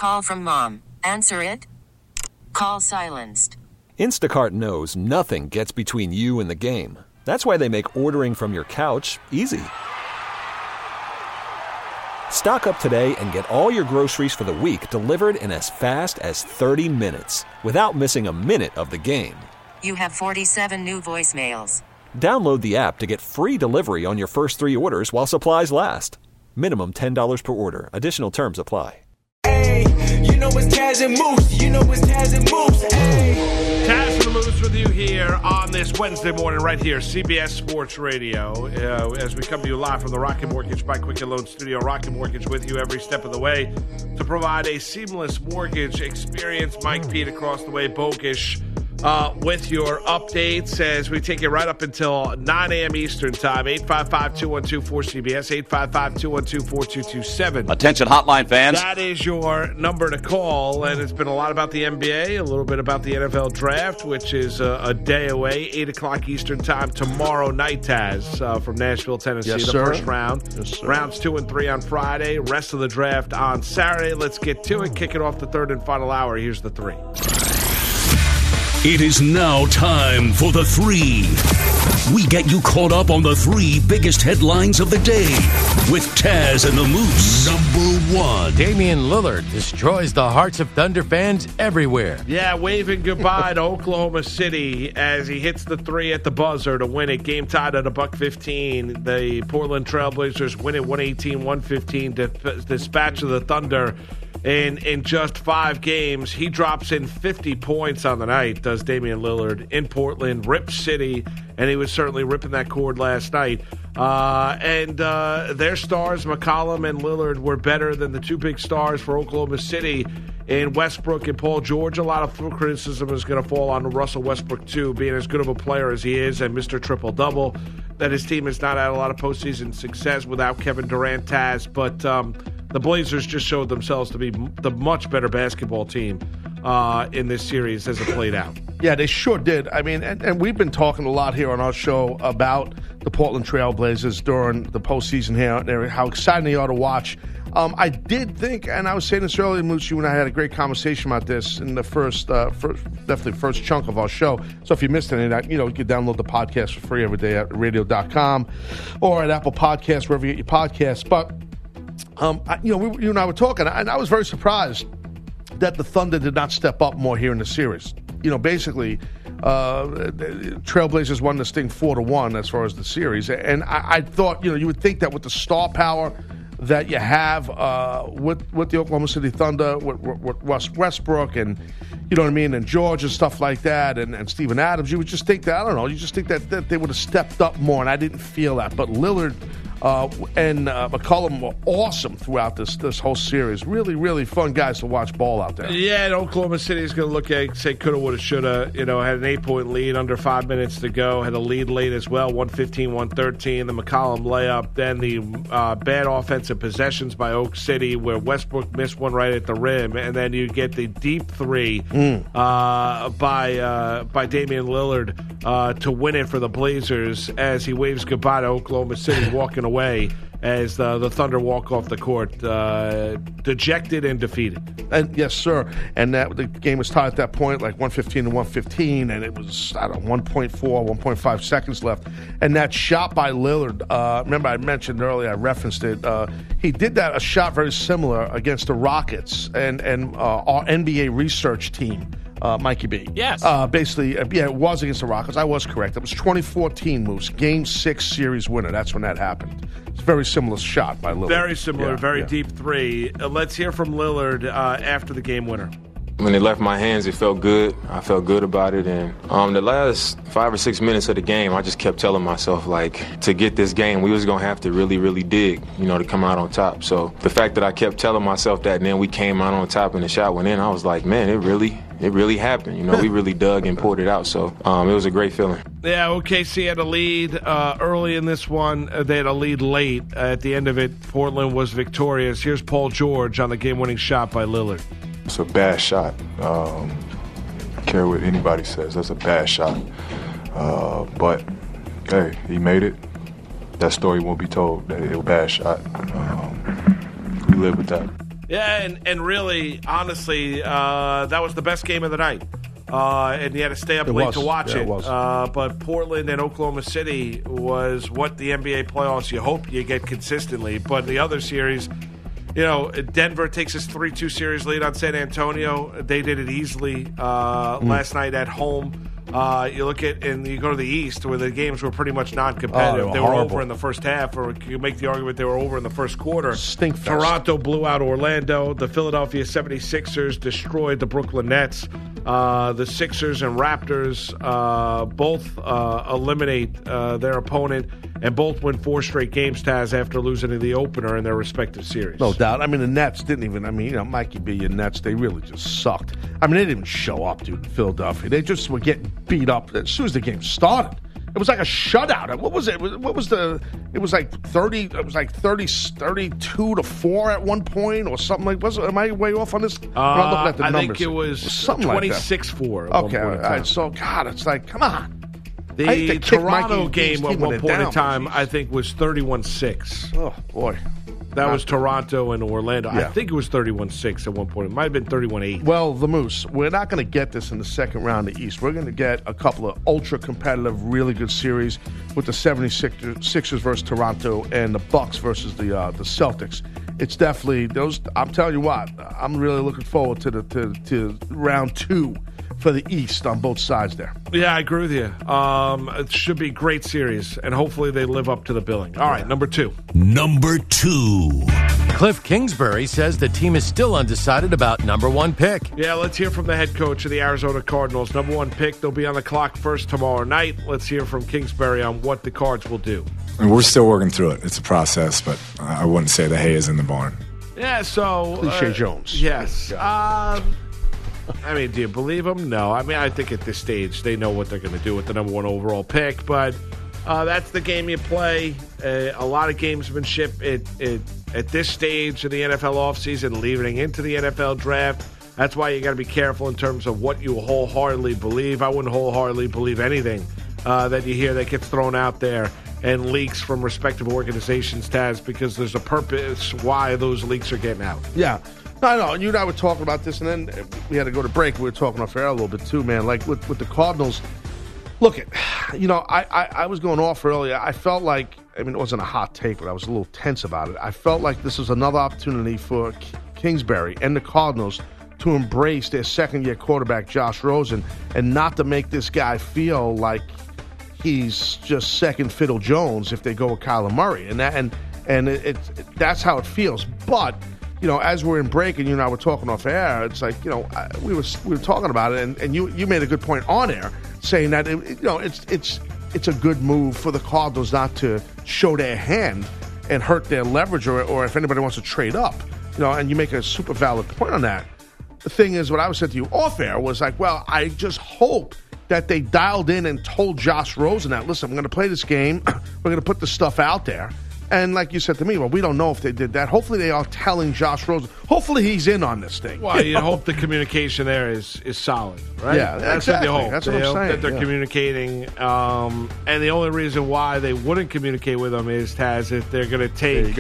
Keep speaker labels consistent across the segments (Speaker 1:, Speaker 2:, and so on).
Speaker 1: Call from mom. Answer it. Call silenced.
Speaker 2: Instacart knows nothing gets between you and the game. That's why they make ordering from your couch easy. Stock up today and get all your groceries for the week delivered in as fast as 30 minutes without missing a minute of the game.
Speaker 1: You have 47 new voicemails.
Speaker 2: Download the app to get free delivery on your first 3 orders while supplies last. Minimum $10 per order. Additional terms apply.
Speaker 3: Hey, you know it's Taz and Moose. You know it's Taz and Moose. Hey.
Speaker 4: Taz and the Moose with you here on this Wednesday morning right here, CBS Sports Radio. As we come to you live from the Rocket Mortgage by Quicken Loan Studio. Rocket Mortgage with you every step of the way to provide a seamless mortgage experience. Mike Pete across the way, Bogish. With your updates as we take it right up until 9 a.m. Eastern Time, 855-212-4CBS, 855-212-4227.
Speaker 5: Attention hotline fans.
Speaker 4: That is your number to call, and it's been a lot about the NBA, a little bit about the NFL Draft, which is a day away, 8 o'clock Eastern Time tomorrow night, Taz, from Nashville, Tennessee.
Speaker 6: Yes,
Speaker 4: the
Speaker 6: sir.
Speaker 4: first round.
Speaker 6: Yes, sir.
Speaker 4: Rounds 2 and 3 on Friday, rest of the draft on Saturday. Let's get to it. Kick it off the third and final hour. Here's the 3.
Speaker 7: It is now time for the 3. We get you caught up on the 3 biggest headlines of the day with Taz and the Moose. Number 1.
Speaker 8: Damian Lillard destroys the hearts of Thunder fans everywhere.
Speaker 4: Yeah, waving goodbye to Oklahoma City as he hits the 3 at the buzzer to win it. Game tied at $1.15. The Portland Trailblazers win it 118-115. Dispatch of the Thunder in just 5 games. He drops in 50 points on the night, does Damian Lillard in Portland, Rip City, and he was certainly ripping that cord last night. And their stars, McCollum and Lillard, were better than the 2 big stars for Oklahoma City in Westbrook and Paul George. A lot of criticism is going to fall on Russell Westbrook, too, being as good of a player as he is and Mr. Triple-Double, that his team has not had a lot of postseason success without Kevin Durant, Taz. But the Blazers just showed themselves to be the much better basketball team in this series as it played out.
Speaker 6: Yeah, they sure did. I mean, and we've been talking a lot here on our show about the Portland Trailblazers during the postseason here, how exciting they are to watch. I did think, and I was saying this earlier, Moose, you and I had a great conversation about this in the first chunk of our show. So if you missed any of that, you can download the podcast for free every day at radio.com or at Apple Podcasts, wherever you get your podcasts. But, you and I were talking, and I was very surprised that the Thunder did not step up more here in the series. Basically, Trailblazers won this thing 4-1 as far as the series. And I thought, you would think that with the star power that you have with the Oklahoma City Thunder, with Westbrook and, and George and stuff like that, and Steven Adams, you would just think that, you just think that they would have stepped up more, and I didn't feel that. But Lillard and McCollum were awesome throughout this whole series. Really, really fun guys to watch ball out there.
Speaker 4: Yeah, and Oklahoma City is going to look at, say, coulda, woulda, shoulda. Had an 8-point lead under 5 minutes to go. Had a lead late as well, 115-113. The McCollum layup. Then the bad offensive possessions by Oak City where Westbrook missed one right at the rim. And then you get the deep 3 by Damian Lillard to win it for the Blazers as he waves goodbye to Oklahoma City, walking away as the Thunder walk off the court, dejected and defeated.
Speaker 6: And yes, sir. And the game was tied at that point, like 115-115, and it was 1.5 seconds left. And that shot by Lillard, remember I mentioned earlier, I referenced it. He did a shot very similar against the Rockets and our NBA research team. Mikey B.
Speaker 8: Yes.
Speaker 6: Basically, it was against the Rockets. I was correct. It was 2014 Moose. Game 6 series winner. That's when that happened. It's a very similar shot by Lillard.
Speaker 4: Very similar, deep 3. Let's hear from Lillard after the game winner.
Speaker 9: When it left my hands, it felt good. I felt good about it. And the last 5 or 6 minutes of the game, I just kept telling myself, to get this game, we was going to have to really, really dig, to come out on top. So the fact that I kept telling myself that, and then we came out on top and the shot went in, I was like, man, it really happened. We really dug and poured it out. So it was a great feeling.
Speaker 4: Yeah, OKC had a lead early in this one. They had a lead late. At the end of it, Portland was victorious. Here's Paul George on the game-winning shot by Lillard.
Speaker 10: It's a bad shot. I care what anybody says. That's a bad shot. But, hey, he made it. That story won't be told. That it was a bad shot. We live with that.
Speaker 4: Yeah, and really, honestly, that was the best game of the night. And you had to stay up late to watch it. But Portland and Oklahoma City was what the NBA playoffs you hope you get consistently. But the other series, Denver takes its 3-2 series lead on San Antonio. They did it easily last night at home. You look at and you go to the East where the games were pretty much non-competitive.
Speaker 6: They
Speaker 4: were
Speaker 6: horrible.
Speaker 4: over in the first half, or you make the argument they were over in the first quarter.
Speaker 6: Stinkfest.
Speaker 4: Toronto blew out Orlando. The Philadelphia 76ers destroyed the Brooklyn Nets. The Sixers and Raptors both eliminate their opponent and both win 4 straight games, Taz, after losing in the opener in their respective series.
Speaker 6: No doubt. I mean, the Nets didn't even, Mikey B and Nets, they really just sucked. I mean, they didn't even show up, dude, in Philadelphia. They just were getting beat up as soon as the game started. It was like a shutout. What was it? It was like 32-4 at one point or something like. Am I way off on this? I'm not looking at the numbers.
Speaker 4: I think it was
Speaker 6: something
Speaker 4: 26-4.
Speaker 6: Okay, all right. So God, it's like, come on.
Speaker 4: The Toronto game at one point in time, I think, was 31-6.
Speaker 6: Oh boy.
Speaker 4: That was Toronto and Orlando.
Speaker 6: Yeah.
Speaker 4: I think it was 31-6 at one point. It might have been 31-8.
Speaker 6: Well, the Moose, we're not going to get this in the second round of the East. We're going to get a couple of ultra-competitive, really good series with the 76ers versus Toronto and the Bucks versus the Celtics. It's definitely those. I'm telling you what, I'm really looking forward to round 2 for the East on both sides there.
Speaker 4: Yeah, I agree with you. It should be a great series, and hopefully they live up to the billing. All right, number 2.
Speaker 7: Number 2.
Speaker 8: Cliff Kingsbury says the team is still undecided about number 1 pick.
Speaker 4: Yeah, let's hear from the head coach of the Arizona Cardinals. Number 1 pick, they'll be on the clock first tomorrow night. Let's hear from Kingsbury on what the Cards will do.
Speaker 5: And we're still working through it. It's a process, but I wouldn't say the hay is in the barn.
Speaker 4: Yeah, so...
Speaker 6: Cliche Jones.
Speaker 4: Yes. I mean, do you believe them? No. I mean, I think at this stage they know what they're going to do with the number 1 overall pick, but that's the game you play. A lot of gamesmanship at this stage of the NFL offseason, leading into the NFL draft. That's why you got to be careful in terms of what you wholeheartedly believe. I wouldn't wholeheartedly believe anything that you hear that gets thrown out there and leaks from respective organizations, Taz, because there's a purpose why those leaks are getting out.
Speaker 6: Yeah. No, you and I were talking about this, and then we had to go to break. We were talking off air a little bit too, man. Like with the Cardinals, look, I was going off earlier. I felt like, it wasn't a hot take, but I was a little tense about it. I felt like this was another opportunity for Kingsbury and the Cardinals to embrace their second-year quarterback, Josh Rosen, and not to make this guy feel like he's just second fiddle Jones if they go with Kyler Murray, and that's how it feels. But as we're in break and you and I were talking off air, it's like, we were talking about it, and you made a good point on air, saying that it's a good move for the Cardinals not to show their hand and hurt their leverage, or if anybody wants to trade up, and you make a super valid point on that. The thing is, what I was saying to you off air was like, well, I just hope that they dialed in and told Josh Rosen that, listen, I'm going to play this game, we're going to put this stuff out there. And like you said to me, well, we don't know if they did that. Hopefully they are telling Josh Rosen. Hopefully he's in on this thing.
Speaker 4: Well, you hope the communication there is solid, right?
Speaker 6: Yeah,
Speaker 4: that's
Speaker 6: exactly.
Speaker 4: what you hope.
Speaker 6: That's what I'm saying.
Speaker 4: That they're communicating. And the only reason why they wouldn't communicate with him is, Taz, if they're going to take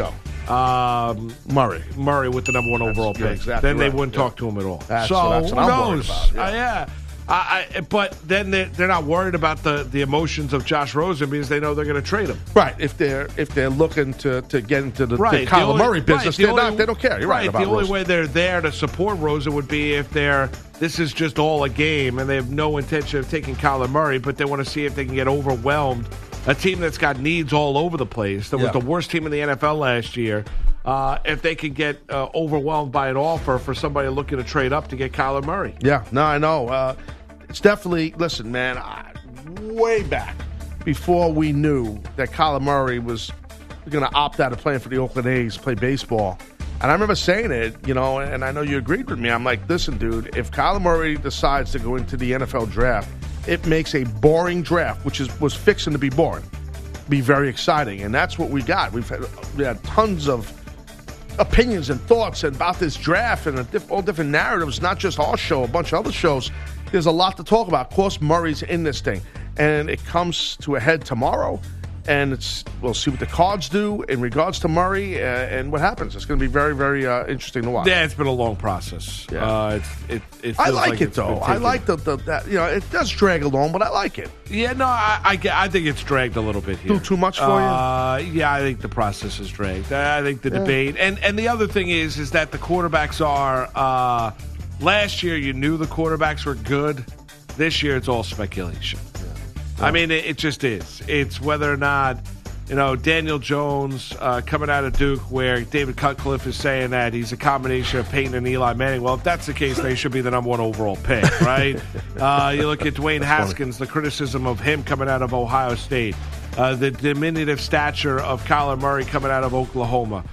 Speaker 4: Murray with the number 1 overall pick.
Speaker 6: Exactly
Speaker 4: then
Speaker 6: right.
Speaker 4: they wouldn't talk to him at all.
Speaker 6: That's
Speaker 4: so
Speaker 6: what
Speaker 4: who
Speaker 6: I'm
Speaker 4: knows?
Speaker 6: worried about.
Speaker 4: Yeah. But then they're not worried about the emotions of Josh Rosen because they know they're going to trade him.
Speaker 6: Right. If they're looking to get into the Kyler Murray business, they don't care. You're right about
Speaker 4: the only
Speaker 6: Rosen.
Speaker 4: way they're there to support Rosen would be if this is just all a game and they have no intention of taking Kyler Murray, but they want to see if they can get overwhelmed. A team that's got needs all over the place, that was the worst team in the NFL last year. If they could get overwhelmed by an offer for somebody looking to trade up to get Kyler Murray.
Speaker 6: Yeah, no, I know. It's definitely, listen, man, way back before we knew that Kyler Murray was going to opt out of playing for the Oakland A's, play baseball. And I remember saying it, and I know you agreed with me. I'm like, listen, dude, if Kyler Murray decides to go into the NFL draft, it makes a boring draft, which was fixing to be boring, be very exciting. And that's what we got. We had tons of opinions and thoughts about this draft and all different narratives, not just our show, a bunch of other shows. There's a lot to talk about. Of course, Murray's in this thing, and it comes to a head tomorrow. And we'll see what the Cards do in regards to Murray and what happens. It's going to be very, very interesting to watch.
Speaker 4: Yeah, it's been a long process.
Speaker 6: Yeah.
Speaker 4: It
Speaker 6: I
Speaker 4: feels
Speaker 6: like it, though. I like that, it does drag along, but I like it.
Speaker 4: Yeah, no, I think it's dragged a little bit here.
Speaker 6: Too much for you?
Speaker 4: Yeah, I think the process is dragged. I think the debate. And the other thing is that the quarterbacks are last year you knew the quarterbacks were good. This year it's all speculation. I mean, it just is. It's whether or not, Daniel Jones coming out of Duke, where David Cutcliffe is saying that he's a combination of Peyton and Eli Manning. Well, if that's the case, they should be the number 1 overall pick, right? You look at Dwayne Haskins, the criticism of him coming out of Ohio State, the diminutive stature of Kyler Murray coming out of Oklahoma.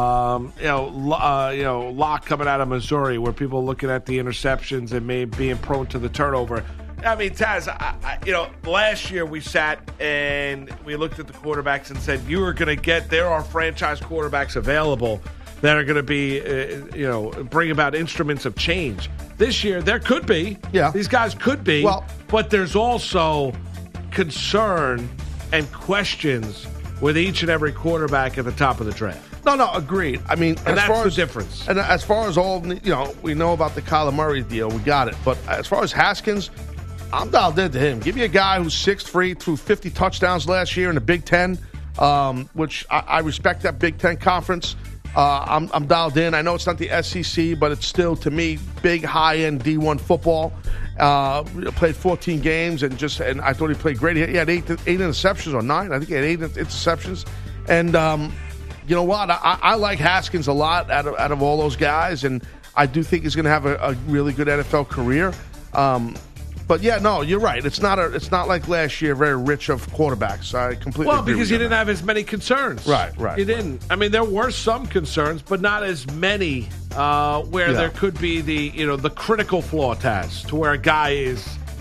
Speaker 4: Locke coming out of Missouri, where people are looking at the interceptions and maybe being prone to the turnover. I mean, Taz, last year we sat and we looked at the quarterbacks and said, there are franchise quarterbacks available that are going to be, bring about instruments of change. This year, there could be.
Speaker 6: Yeah.
Speaker 4: These guys could be.
Speaker 6: Well,
Speaker 4: but there's also concern and questions with each and every quarterback at the top of the draft.
Speaker 6: No, agreed. I mean,
Speaker 4: and that's the difference.
Speaker 6: And as far as all, we know about the Kyler Murray deal, we got it. But as far as Haskins, I'm dialed into him. Give me a guy who's 6'3", threw 50 touchdowns last year in the Big Ten, which I respect that Big Ten conference. I'm dialed in. I know it's not the SEC, but it's still, to me, big, high-end D1 football. Played 14 games, and I thought he played great. He had eight interceptions or 9. I think he had 8 interceptions. And you know what? I like Haskins a lot out of all those guys, and I do think he's going to have a really good NFL career. But yeah, no, you're right. It's not like last year, very rich of quarterbacks. I completely agree
Speaker 4: because
Speaker 6: with
Speaker 4: you didn't have as many concerns.
Speaker 6: Right.
Speaker 4: You didn't. I mean, there were some concerns, but not as many where there could be the critical flaw test to where a guy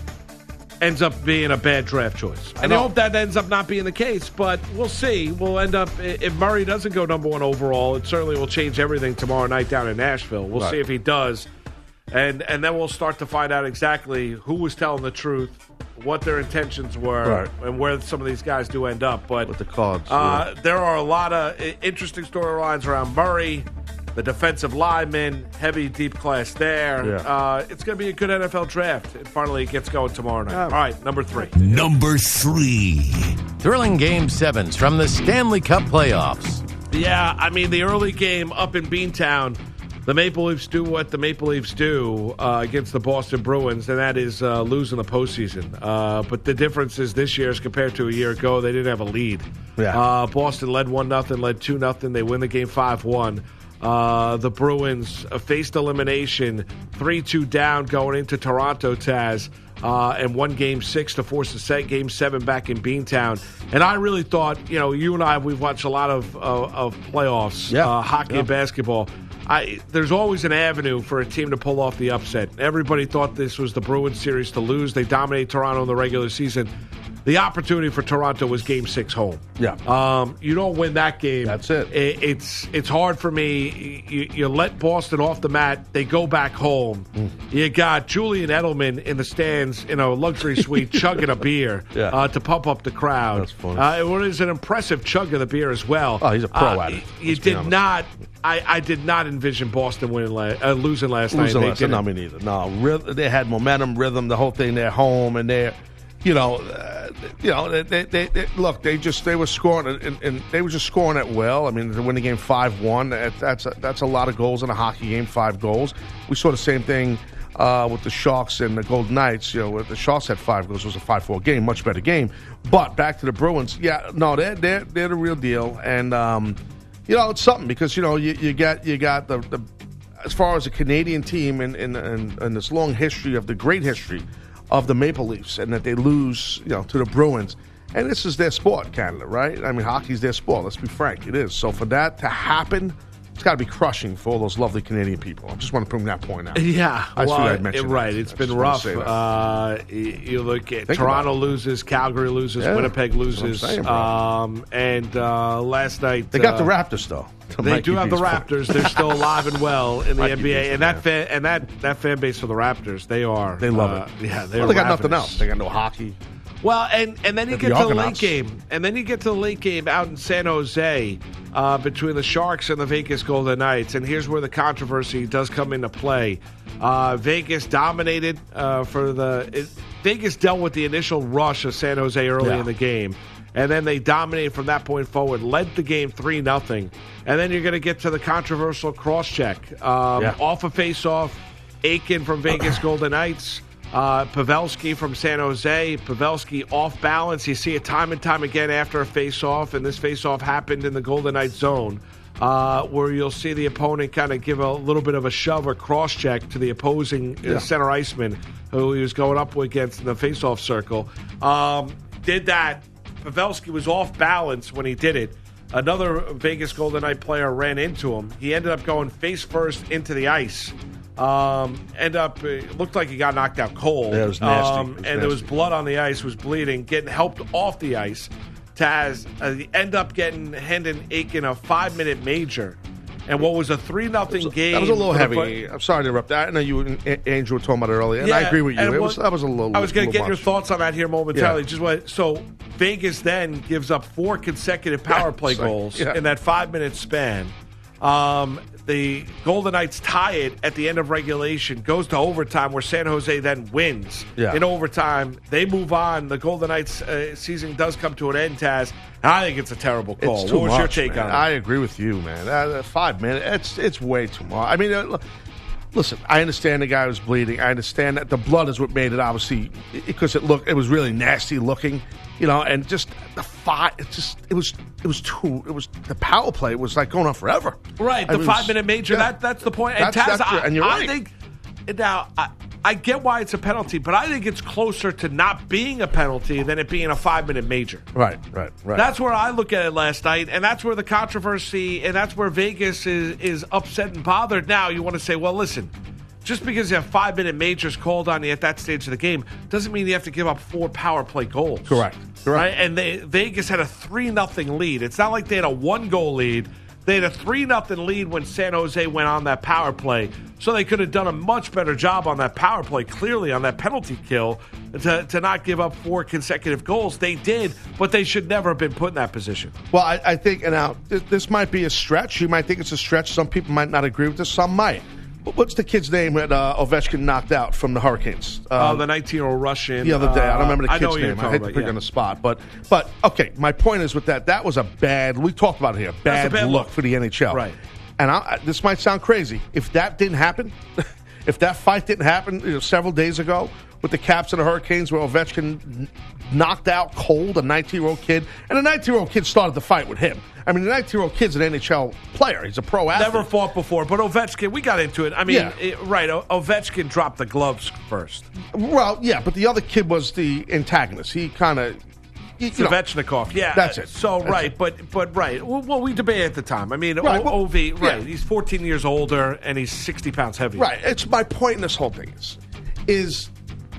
Speaker 4: ends up being a bad draft choice. And I hope that ends up not being the case, but we'll see. We'll end up, if Murray doesn't go number 1 overall, it certainly will change everything tomorrow night down in Nashville. We'll see if he does. And then we'll start to find out exactly who was telling the truth, what their intentions were, and where some of these guys do end up. But
Speaker 6: with the Cards,
Speaker 4: there are a lot of interesting storylines around Murray, the defensive linemen, heavy, deep class there.
Speaker 6: Yeah.
Speaker 4: It's going to be a good NFL draft. It finally gets going tomorrow night. All right, number 3.
Speaker 7: Number 3.
Speaker 8: Thrilling Game 7s from the Stanley Cup playoffs.
Speaker 4: Yeah, I mean, the early game up in Beantown, the Maple Leafs do what the Maple Leafs do against the Boston Bruins, and that is lose in the postseason. But the difference is this year as compared to a year ago, they didn't have a lead.
Speaker 6: Yeah.
Speaker 4: Boston led 1-0, led 2-0. They win the game 5-1. The Bruins faced elimination 3-2 down going into Toronto, Taz, and won Game 6 to force a Game 7 back in Beantown. And I really thought, you and I, we've watched a lot of playoffs, hockey and basketball. There's always an avenue for a team to pull off the upset. Everybody thought this was the Bruins series to lose. They dominate Toronto in the regular season. The opportunity for Toronto was Game 6 home.
Speaker 6: Yeah.
Speaker 4: You don't win that game.
Speaker 6: That's it.
Speaker 4: It's hard for me. You let Boston off the mat. They go back home. You got Julian Edelman in the stands in a luxury suite chugging a beer to pump up the crowd.
Speaker 6: That's funny.
Speaker 4: It was an impressive chug of the beer as well.
Speaker 6: Oh, he's a pro at it.
Speaker 4: You did not. I did not envision Boston losing last night.
Speaker 6: No, me neither. No, they had momentum, rhythm, the whole thing. They're home, and they were scoring, and they were just scoring it well. I mean, to win the game 5-1, that's a lot of goals in a hockey game. 5 goals. We saw the same thing with the Sharks and the Golden Knights. The Sharks had 5 goals. It was a 5-4 game, much better game. But back to the Bruins. Yeah, no, they're the real deal, and it's something because you got the as far as a Canadian team in this long history of the great history of the Maple Leafs, and that they lose, to the Bruins. And this is their sport, Canada, right? I mean, hockey's their sport. Let's be frank, it is. So for that to happen, it's got to be crushing for all those lovely Canadian people. I just want to bring that point out.
Speaker 4: Yeah,
Speaker 6: I'd mention
Speaker 4: right.
Speaker 6: That.
Speaker 4: It's been rough. You look at Toronto loses, Calgary loses, Winnipeg loses, and last night
Speaker 6: they got the Raptors though.
Speaker 4: They do have the Raptors. They're still alive and well in the NBA, and that fan base for the Raptors, they love
Speaker 6: it.
Speaker 4: Yeah,
Speaker 6: they got nothing else. They got no hockey.
Speaker 4: Well, and then you
Speaker 6: The
Speaker 4: get to the late
Speaker 6: Argonauts.
Speaker 4: game. And then you get to the late game out in San Jose between the Sharks and the Vegas Golden Knights. And here's where the controversy does come into play. Vegas dominated Vegas dealt with the initial rush of San Jose early in the game. And then they dominated from that point forward, led the game 3-0. And then you're going to get to the controversial cross-check. Off a face-off, Aiken from Vegas Golden Knights. Pavelski from San Jose. Pavelski off balance. You see it time and time again after a face-off, and this face-off happened in the Golden Knights zone, where you'll see the opponent kind of give a little bit of a shove or cross-check to the opposing center iceman who he was going up against in the face-off circle. Did that. Pavelski was off balance when he did it. Another Vegas Golden Knight player ran into him. He ended up going face first into the ice. It looked like he got knocked out cold.
Speaker 6: Yeah, it was nasty.
Speaker 4: There was blood on the ice, was bleeding, getting helped off the ice. Taz end up handing Aiken a 5-minute major. And what was a 3-0 game.
Speaker 6: That was a little heavy. I'm sorry to interrupt that. I know you and Angel were talking about it earlier, and I agree with you. That was a little.
Speaker 4: I was going to get
Speaker 6: much.
Speaker 4: your thoughts on that here momentarily. So Vegas then gives up 4 consecutive power play goals in that 5-minute span. The Golden Knights tie it at the end of regulation, goes to overtime where San Jose then wins in overtime. They move on. The Golden Knights season does come to an end, Taz. I think it's a terrible call.
Speaker 6: It's too
Speaker 4: what was
Speaker 6: much,
Speaker 4: your take
Speaker 6: man.
Speaker 4: on it?
Speaker 6: I agree with you, man. 5 minutes, it's way too much. I mean, listen, I understand the guy was bleeding. I understand that the blood is what made it, obviously, because it was really nasty looking, and just the fight. It was the power play was like going on forever.
Speaker 4: Right, the 5-minute major. That's the point. And Taz,
Speaker 6: and you're right.
Speaker 4: I think now I get why it's a penalty, but I think it's closer to not being a penalty than it being a 5-minute major.
Speaker 6: Right.
Speaker 4: That's where I look at it last night, and that's where the controversy, and that's where Vegas is upset and bothered. Now you want to say, well, listen, just because you have 5-minute majors called on you at that stage of the game doesn't mean you have to give up 4 power play goals.
Speaker 6: Correct.
Speaker 4: Right? And Vegas had a 3-0 lead. It's not like they had a 1-goal lead. They had a 3-0 lead when San Jose went on that power play. So they could have done a much better job on that power play, clearly on that penalty kill, to not give up 4 consecutive goals. They did, but they should never have been put in that position.
Speaker 6: Well, I think, and now this might be a stretch. You might think it's a stretch. Some people might not agree with this. Some might. What's the kid's name that Ovechkin knocked out from the Hurricanes?
Speaker 4: The 19-year-old Russian.
Speaker 6: The other day. I don't remember the kid's name. I hate to
Speaker 4: about,
Speaker 6: pick on the spot. But okay, my point is with that was a bad, we talked about it here, bad look for the NHL.
Speaker 4: Right.
Speaker 6: And this might sound crazy. If that didn't happen, if that fight didn't happen several days ago with the Caps and the Hurricanes where Ovechkin knocked out cold a 19-year-old kid, and the 19-year-old kid started the fight with him. I mean, the 19-year-old kid's an NHL player. He's a pro athlete.
Speaker 4: Never fought before, but Ovechkin, we got into it. I mean, Ovechkin dropped the gloves first.
Speaker 6: Well, yeah, but the other kid was the antagonist. He kind of...
Speaker 4: Svechnikov, yeah.
Speaker 6: That's it.
Speaker 4: So,
Speaker 6: that's
Speaker 4: right,
Speaker 6: it.
Speaker 4: but right. Well, we debated at the time. I mean,
Speaker 6: right,
Speaker 4: Ov, right, he's 14 years older, and he's 60 pounds heavier.
Speaker 6: Right. It's my point in this whole thing is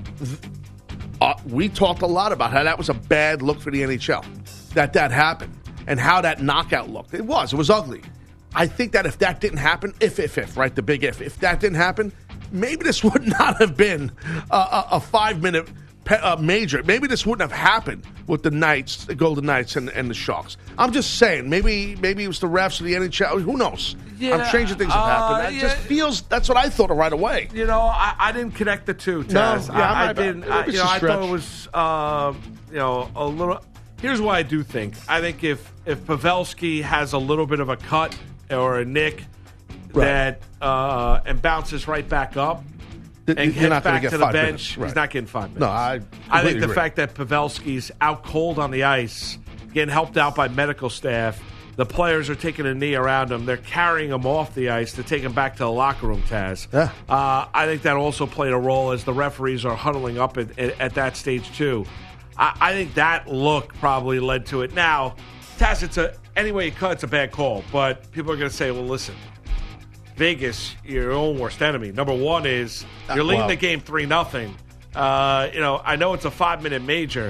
Speaker 6: we talked a lot about how that was a bad look for the NHL, that happened, and how that knockout looked. It was ugly. I think that if that didn't happen, if, right, the big if that didn't happen, maybe this would not have been a 5-minute major. Maybe this wouldn't have happened with the Knights, the Golden Knights, and the Sharks. I'm just saying, maybe it was the refs or the NHL. Who knows?
Speaker 4: Yeah,
Speaker 6: I'm stranger things have happened. That just feels. That's what I thought of right away.
Speaker 4: I didn't connect the two, Taz.
Speaker 6: No, yeah,
Speaker 4: I didn't. I thought it was a little. Here's what I do think. I think if Pavelski has a little bit of a cut or a nick that and bounces right back up. And gets back to the bench,
Speaker 6: right.
Speaker 4: He's not getting 5 minutes.
Speaker 6: No, I
Speaker 4: think the
Speaker 6: agree.
Speaker 4: fact that Pavelski's out cold on the ice, getting helped out by medical staff, the players are taking a knee around him. They're carrying him off the ice to take him back to the locker room, Taz.
Speaker 6: Yeah.
Speaker 4: I think that also played a role as the referees are huddling up at that stage, too. I think that look probably led to it. Now, Taz, any way you cut, it's a bad call. But people are going to say, well, listen, Vegas, your own worst enemy. Number one is you're leading the game 3-0. I know it's a 5-minute major,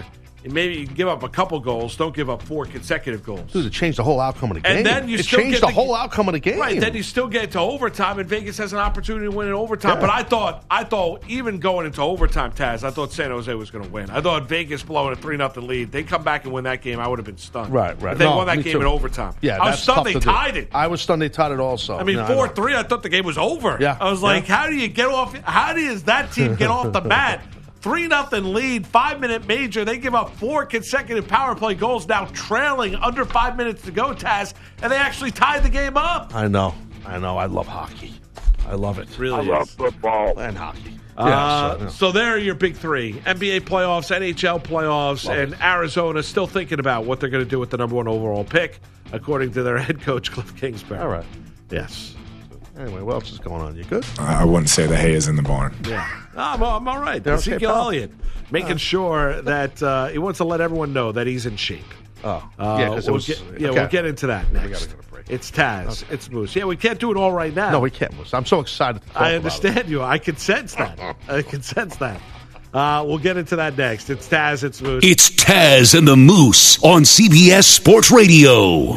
Speaker 4: maybe you can give up a couple goals. Don't give up 4 consecutive goals.
Speaker 6: Dude, it changed the whole outcome of the game.
Speaker 4: And then you
Speaker 6: it
Speaker 4: still
Speaker 6: changed
Speaker 4: get
Speaker 6: the whole outcome of the game.
Speaker 4: Right, then you still get to overtime, and Vegas has an opportunity to win in overtime.
Speaker 6: Yeah.
Speaker 4: But I thought even going into overtime, Taz, I thought San Jose was going to win. I thought Vegas blowing a 3-0 lead. They come back and win that game, I would have been stunned.
Speaker 6: Right.
Speaker 4: If they won that
Speaker 6: me
Speaker 4: game
Speaker 6: too.
Speaker 4: in overtime.
Speaker 6: Yeah,
Speaker 4: I was
Speaker 6: that's
Speaker 4: stunned
Speaker 6: tough
Speaker 4: they
Speaker 6: to do.
Speaker 4: tied it.
Speaker 6: I was stunned they tied it also.
Speaker 4: I mean, 4-3, I thought the game was over.
Speaker 6: Yeah.
Speaker 4: I was like, how does that team get off the mat? 3-0 lead, 5-minute major. They give up 4 consecutive power play goals, now trailing under 5 minutes to go, Taz, and they actually tied the game up.
Speaker 6: I know. I love hockey. I love it.
Speaker 4: Really
Speaker 11: I love football.
Speaker 6: And hockey.
Speaker 4: So there are your big 3. NBA playoffs, NHL playoffs, and Arizona still thinking about what they're going to do with the number 1 overall pick, according to their head coach, Cliff Kingsbury.
Speaker 6: All right.
Speaker 4: Yes.
Speaker 6: Anyway, what else is going on? You good?
Speaker 5: I wouldn't say the hay is in the barn.
Speaker 4: Yeah. I'm all right.
Speaker 6: They're okay,
Speaker 4: Ezekiel
Speaker 6: pal.
Speaker 4: Elliott making sure that he wants to let everyone know that he's in shape.
Speaker 6: Oh. Yeah, because
Speaker 4: we'll get into that next.
Speaker 6: We got to go to break.
Speaker 4: It's Taz. Okay. It's Moose. Yeah, we can't do it all right now.
Speaker 6: No, we can't, Moose. I'm so excited to talk
Speaker 4: I understand you. I can sense that. We'll get into that next. It's Taz. It's Moose.
Speaker 7: It's Taz and the Moose on CBS Sports Radio.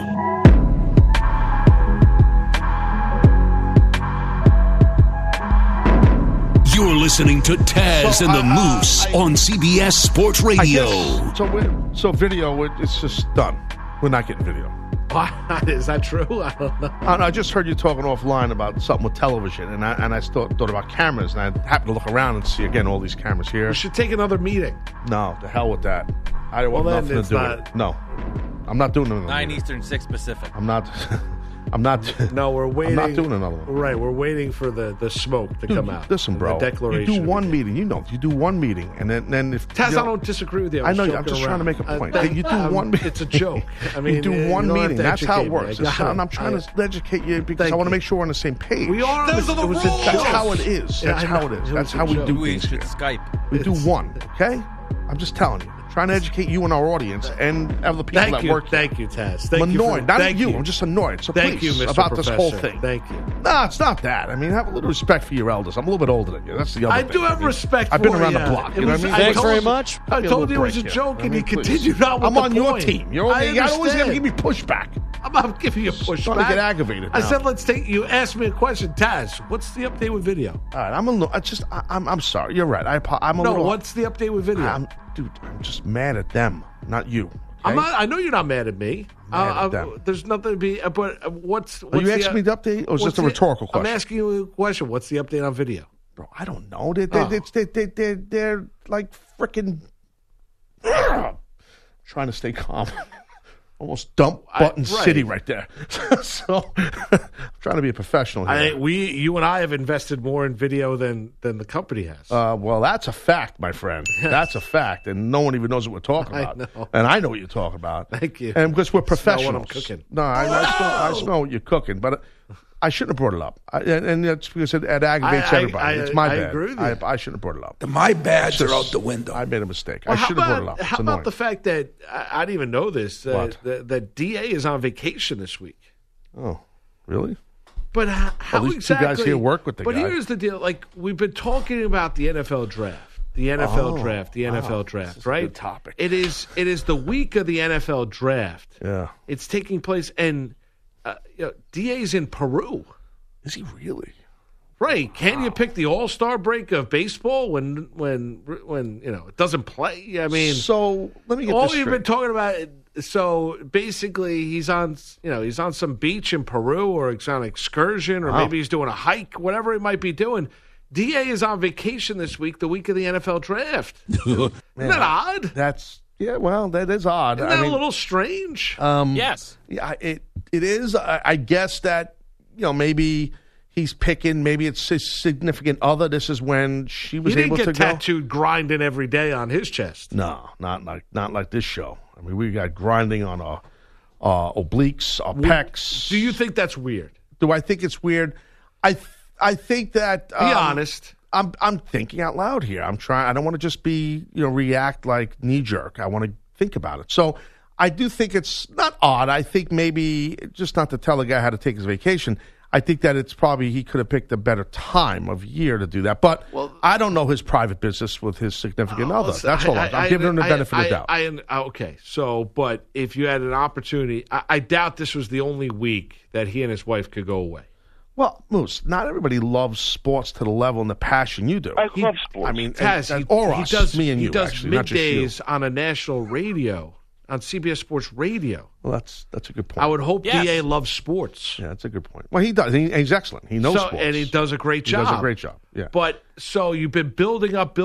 Speaker 7: You're listening to Taz and the Moose on CBS Sports Radio.
Speaker 6: So video, it's just done. We're not getting video.
Speaker 4: Is that true? I don't know.
Speaker 6: I just heard you talking offline about something with television, and I thought about cameras, and I happened to look around and see, again, all these cameras here.
Speaker 4: We should take another meeting.
Speaker 6: No, the hell with that. I don't want nothing to do with it. No. I'm not doing another
Speaker 12: 9
Speaker 6: meeting.
Speaker 12: Eastern, 6 Pacific.
Speaker 6: I'm not.
Speaker 4: No, we're waiting.
Speaker 6: I'm not doing another one.
Speaker 4: Right, we're waiting for the smoke to come out.
Speaker 6: Listen, bro.
Speaker 4: The declaration.
Speaker 6: You do one meeting. You do one meeting, and then if
Speaker 4: Taz,
Speaker 6: you know,
Speaker 4: I don't disagree with you.
Speaker 6: I know. I'm just trying to make a point. You do one meeting.
Speaker 4: It's a joke. I mean,
Speaker 6: you do one
Speaker 4: you don't
Speaker 6: meeting.
Speaker 4: have to
Speaker 6: That's how it
Speaker 4: educate
Speaker 6: works.
Speaker 4: me.
Speaker 6: And I'm trying to educate you because I want to make sure we're on the same page.
Speaker 4: We are.
Speaker 6: That's how it is. That's how it is. That's how we do
Speaker 12: We
Speaker 6: things.
Speaker 12: should Skype.
Speaker 6: We do one. Okay. I'm just telling you. Trying to educate you and our audience and other people that work.
Speaker 4: Thank you, Taz.
Speaker 6: I'm annoyed. Not you. I'm just annoyed. So
Speaker 4: thank
Speaker 6: please,
Speaker 4: you, Mr.
Speaker 6: about
Speaker 4: Professor.
Speaker 6: this whole thing.
Speaker 4: Thank you.
Speaker 6: No, it's not that. I mean, have a little respect for your elders. I'm a little bit older than you. That's the other thing.
Speaker 4: I do have respect
Speaker 6: I've been
Speaker 4: for
Speaker 6: around
Speaker 4: you.
Speaker 6: the block. You know what I mean?
Speaker 12: Thanks very much.
Speaker 4: I told you it was a joke, and you continued on with
Speaker 6: I'm
Speaker 4: the
Speaker 6: on your
Speaker 4: point.
Speaker 6: team. You're always going to give me pushback.
Speaker 4: I'm not giving you a pushback.
Speaker 6: Starting to get aggravated
Speaker 4: I
Speaker 6: now.
Speaker 4: said, let's take. You asked me a question, Taz. What's the update with video?
Speaker 6: All right, I'm sorry. You're right. I'm a little.
Speaker 4: What's the update with video?
Speaker 6: I'm just mad at them, not you. Okay?
Speaker 4: I'm not. I know you're not mad at me.
Speaker 6: Mad at them.
Speaker 4: There's nothing to be. But what's
Speaker 6: Are you asking me the update, or is this a rhetorical question?
Speaker 4: I'm asking you a question. What's the update on video?
Speaker 6: Bro, I don't know. They're like freaking trying to stay calm. Almost dump button city right there. So I'm trying to be a professional here.
Speaker 4: You and I have invested more in video than the company has.
Speaker 6: Well, that's a fact, my friend. That's a fact, and no one even knows what we're talking about.
Speaker 4: I know.
Speaker 6: And I know what you're talking about.
Speaker 4: Thank you.
Speaker 6: And because we're professionals.
Speaker 4: Smell what I'm cooking.
Speaker 6: No, I smell what you're cooking, but I shouldn't have brought it up. And that's because it aggravates everybody. It's my bad.
Speaker 4: I agree with you.
Speaker 6: I shouldn't have brought it up.
Speaker 11: My bads are out the window.
Speaker 6: I made a mistake.
Speaker 4: Well,
Speaker 6: I should have brought it up.
Speaker 4: How about the fact that I didn't even know this? That DA is on vacation this week.
Speaker 6: Oh, really?
Speaker 4: But how
Speaker 6: these
Speaker 4: exactly?
Speaker 6: two guys here work with the guy.
Speaker 4: But here's the deal: like we've been talking about the NFL draft, the NFL draft, right?
Speaker 6: A good topic.
Speaker 4: It is the week of the NFL draft.
Speaker 6: Yeah,
Speaker 4: it's taking place, and DA's in Peru.
Speaker 6: Is he really?
Speaker 4: Right? Can you pick the All-Star break of baseball when it doesn't play? I mean,
Speaker 6: so let me get
Speaker 4: all
Speaker 6: this
Speaker 4: you've
Speaker 6: straight.
Speaker 4: been talking about. So basically, he's on some beach in Peru, or he's on an excursion, or maybe he's doing a hike, whatever he might be doing. DA is on vacation this week, the week of the NFL draft. Isn't that odd?
Speaker 6: Well, that is odd.
Speaker 4: Isn't that a little strange?
Speaker 12: Yes.
Speaker 6: Yeah, it is. I guess that maybe he's picking. Maybe it's his significant other. This is when she was able to go.
Speaker 4: He didn't get tattooed grinding every day on his chest.
Speaker 6: No, not like this show. I mean, we got grinding on our obliques, our pecs.
Speaker 4: Do you think that's weird?
Speaker 6: Do I think it's weird? I think that.
Speaker 4: Be honest.
Speaker 6: I'm thinking out loud here. I'm trying. I don't want to just be react like knee jerk. I want to think about it. So I do think it's not odd. I think maybe just not to tell a guy how to take his vacation. I think that it's probably he could have picked a better time of year to do that. But I don't know his private business with his significant other. That's all. I'm giving him the benefit of the doubt.
Speaker 4: Okay, so, but if you had an opportunity, I doubt this was the only week that he and his wife could go away.
Speaker 6: Well, Moose, not everybody loves sports to the level and the passion you do.
Speaker 11: I love sports.
Speaker 6: I mean,
Speaker 4: Taz,
Speaker 6: me and you,
Speaker 4: he does
Speaker 6: actually, not just you.
Speaker 4: middays on a national radio, on CBS Sports Radio.
Speaker 6: Well, that's a good point.
Speaker 4: I would hope DA loves sports.
Speaker 6: Yeah, that's a good point. Well, he does. He's excellent. He knows sports.
Speaker 4: And he does a great job.
Speaker 6: He does a great job, yeah.
Speaker 4: But, so you've been building up,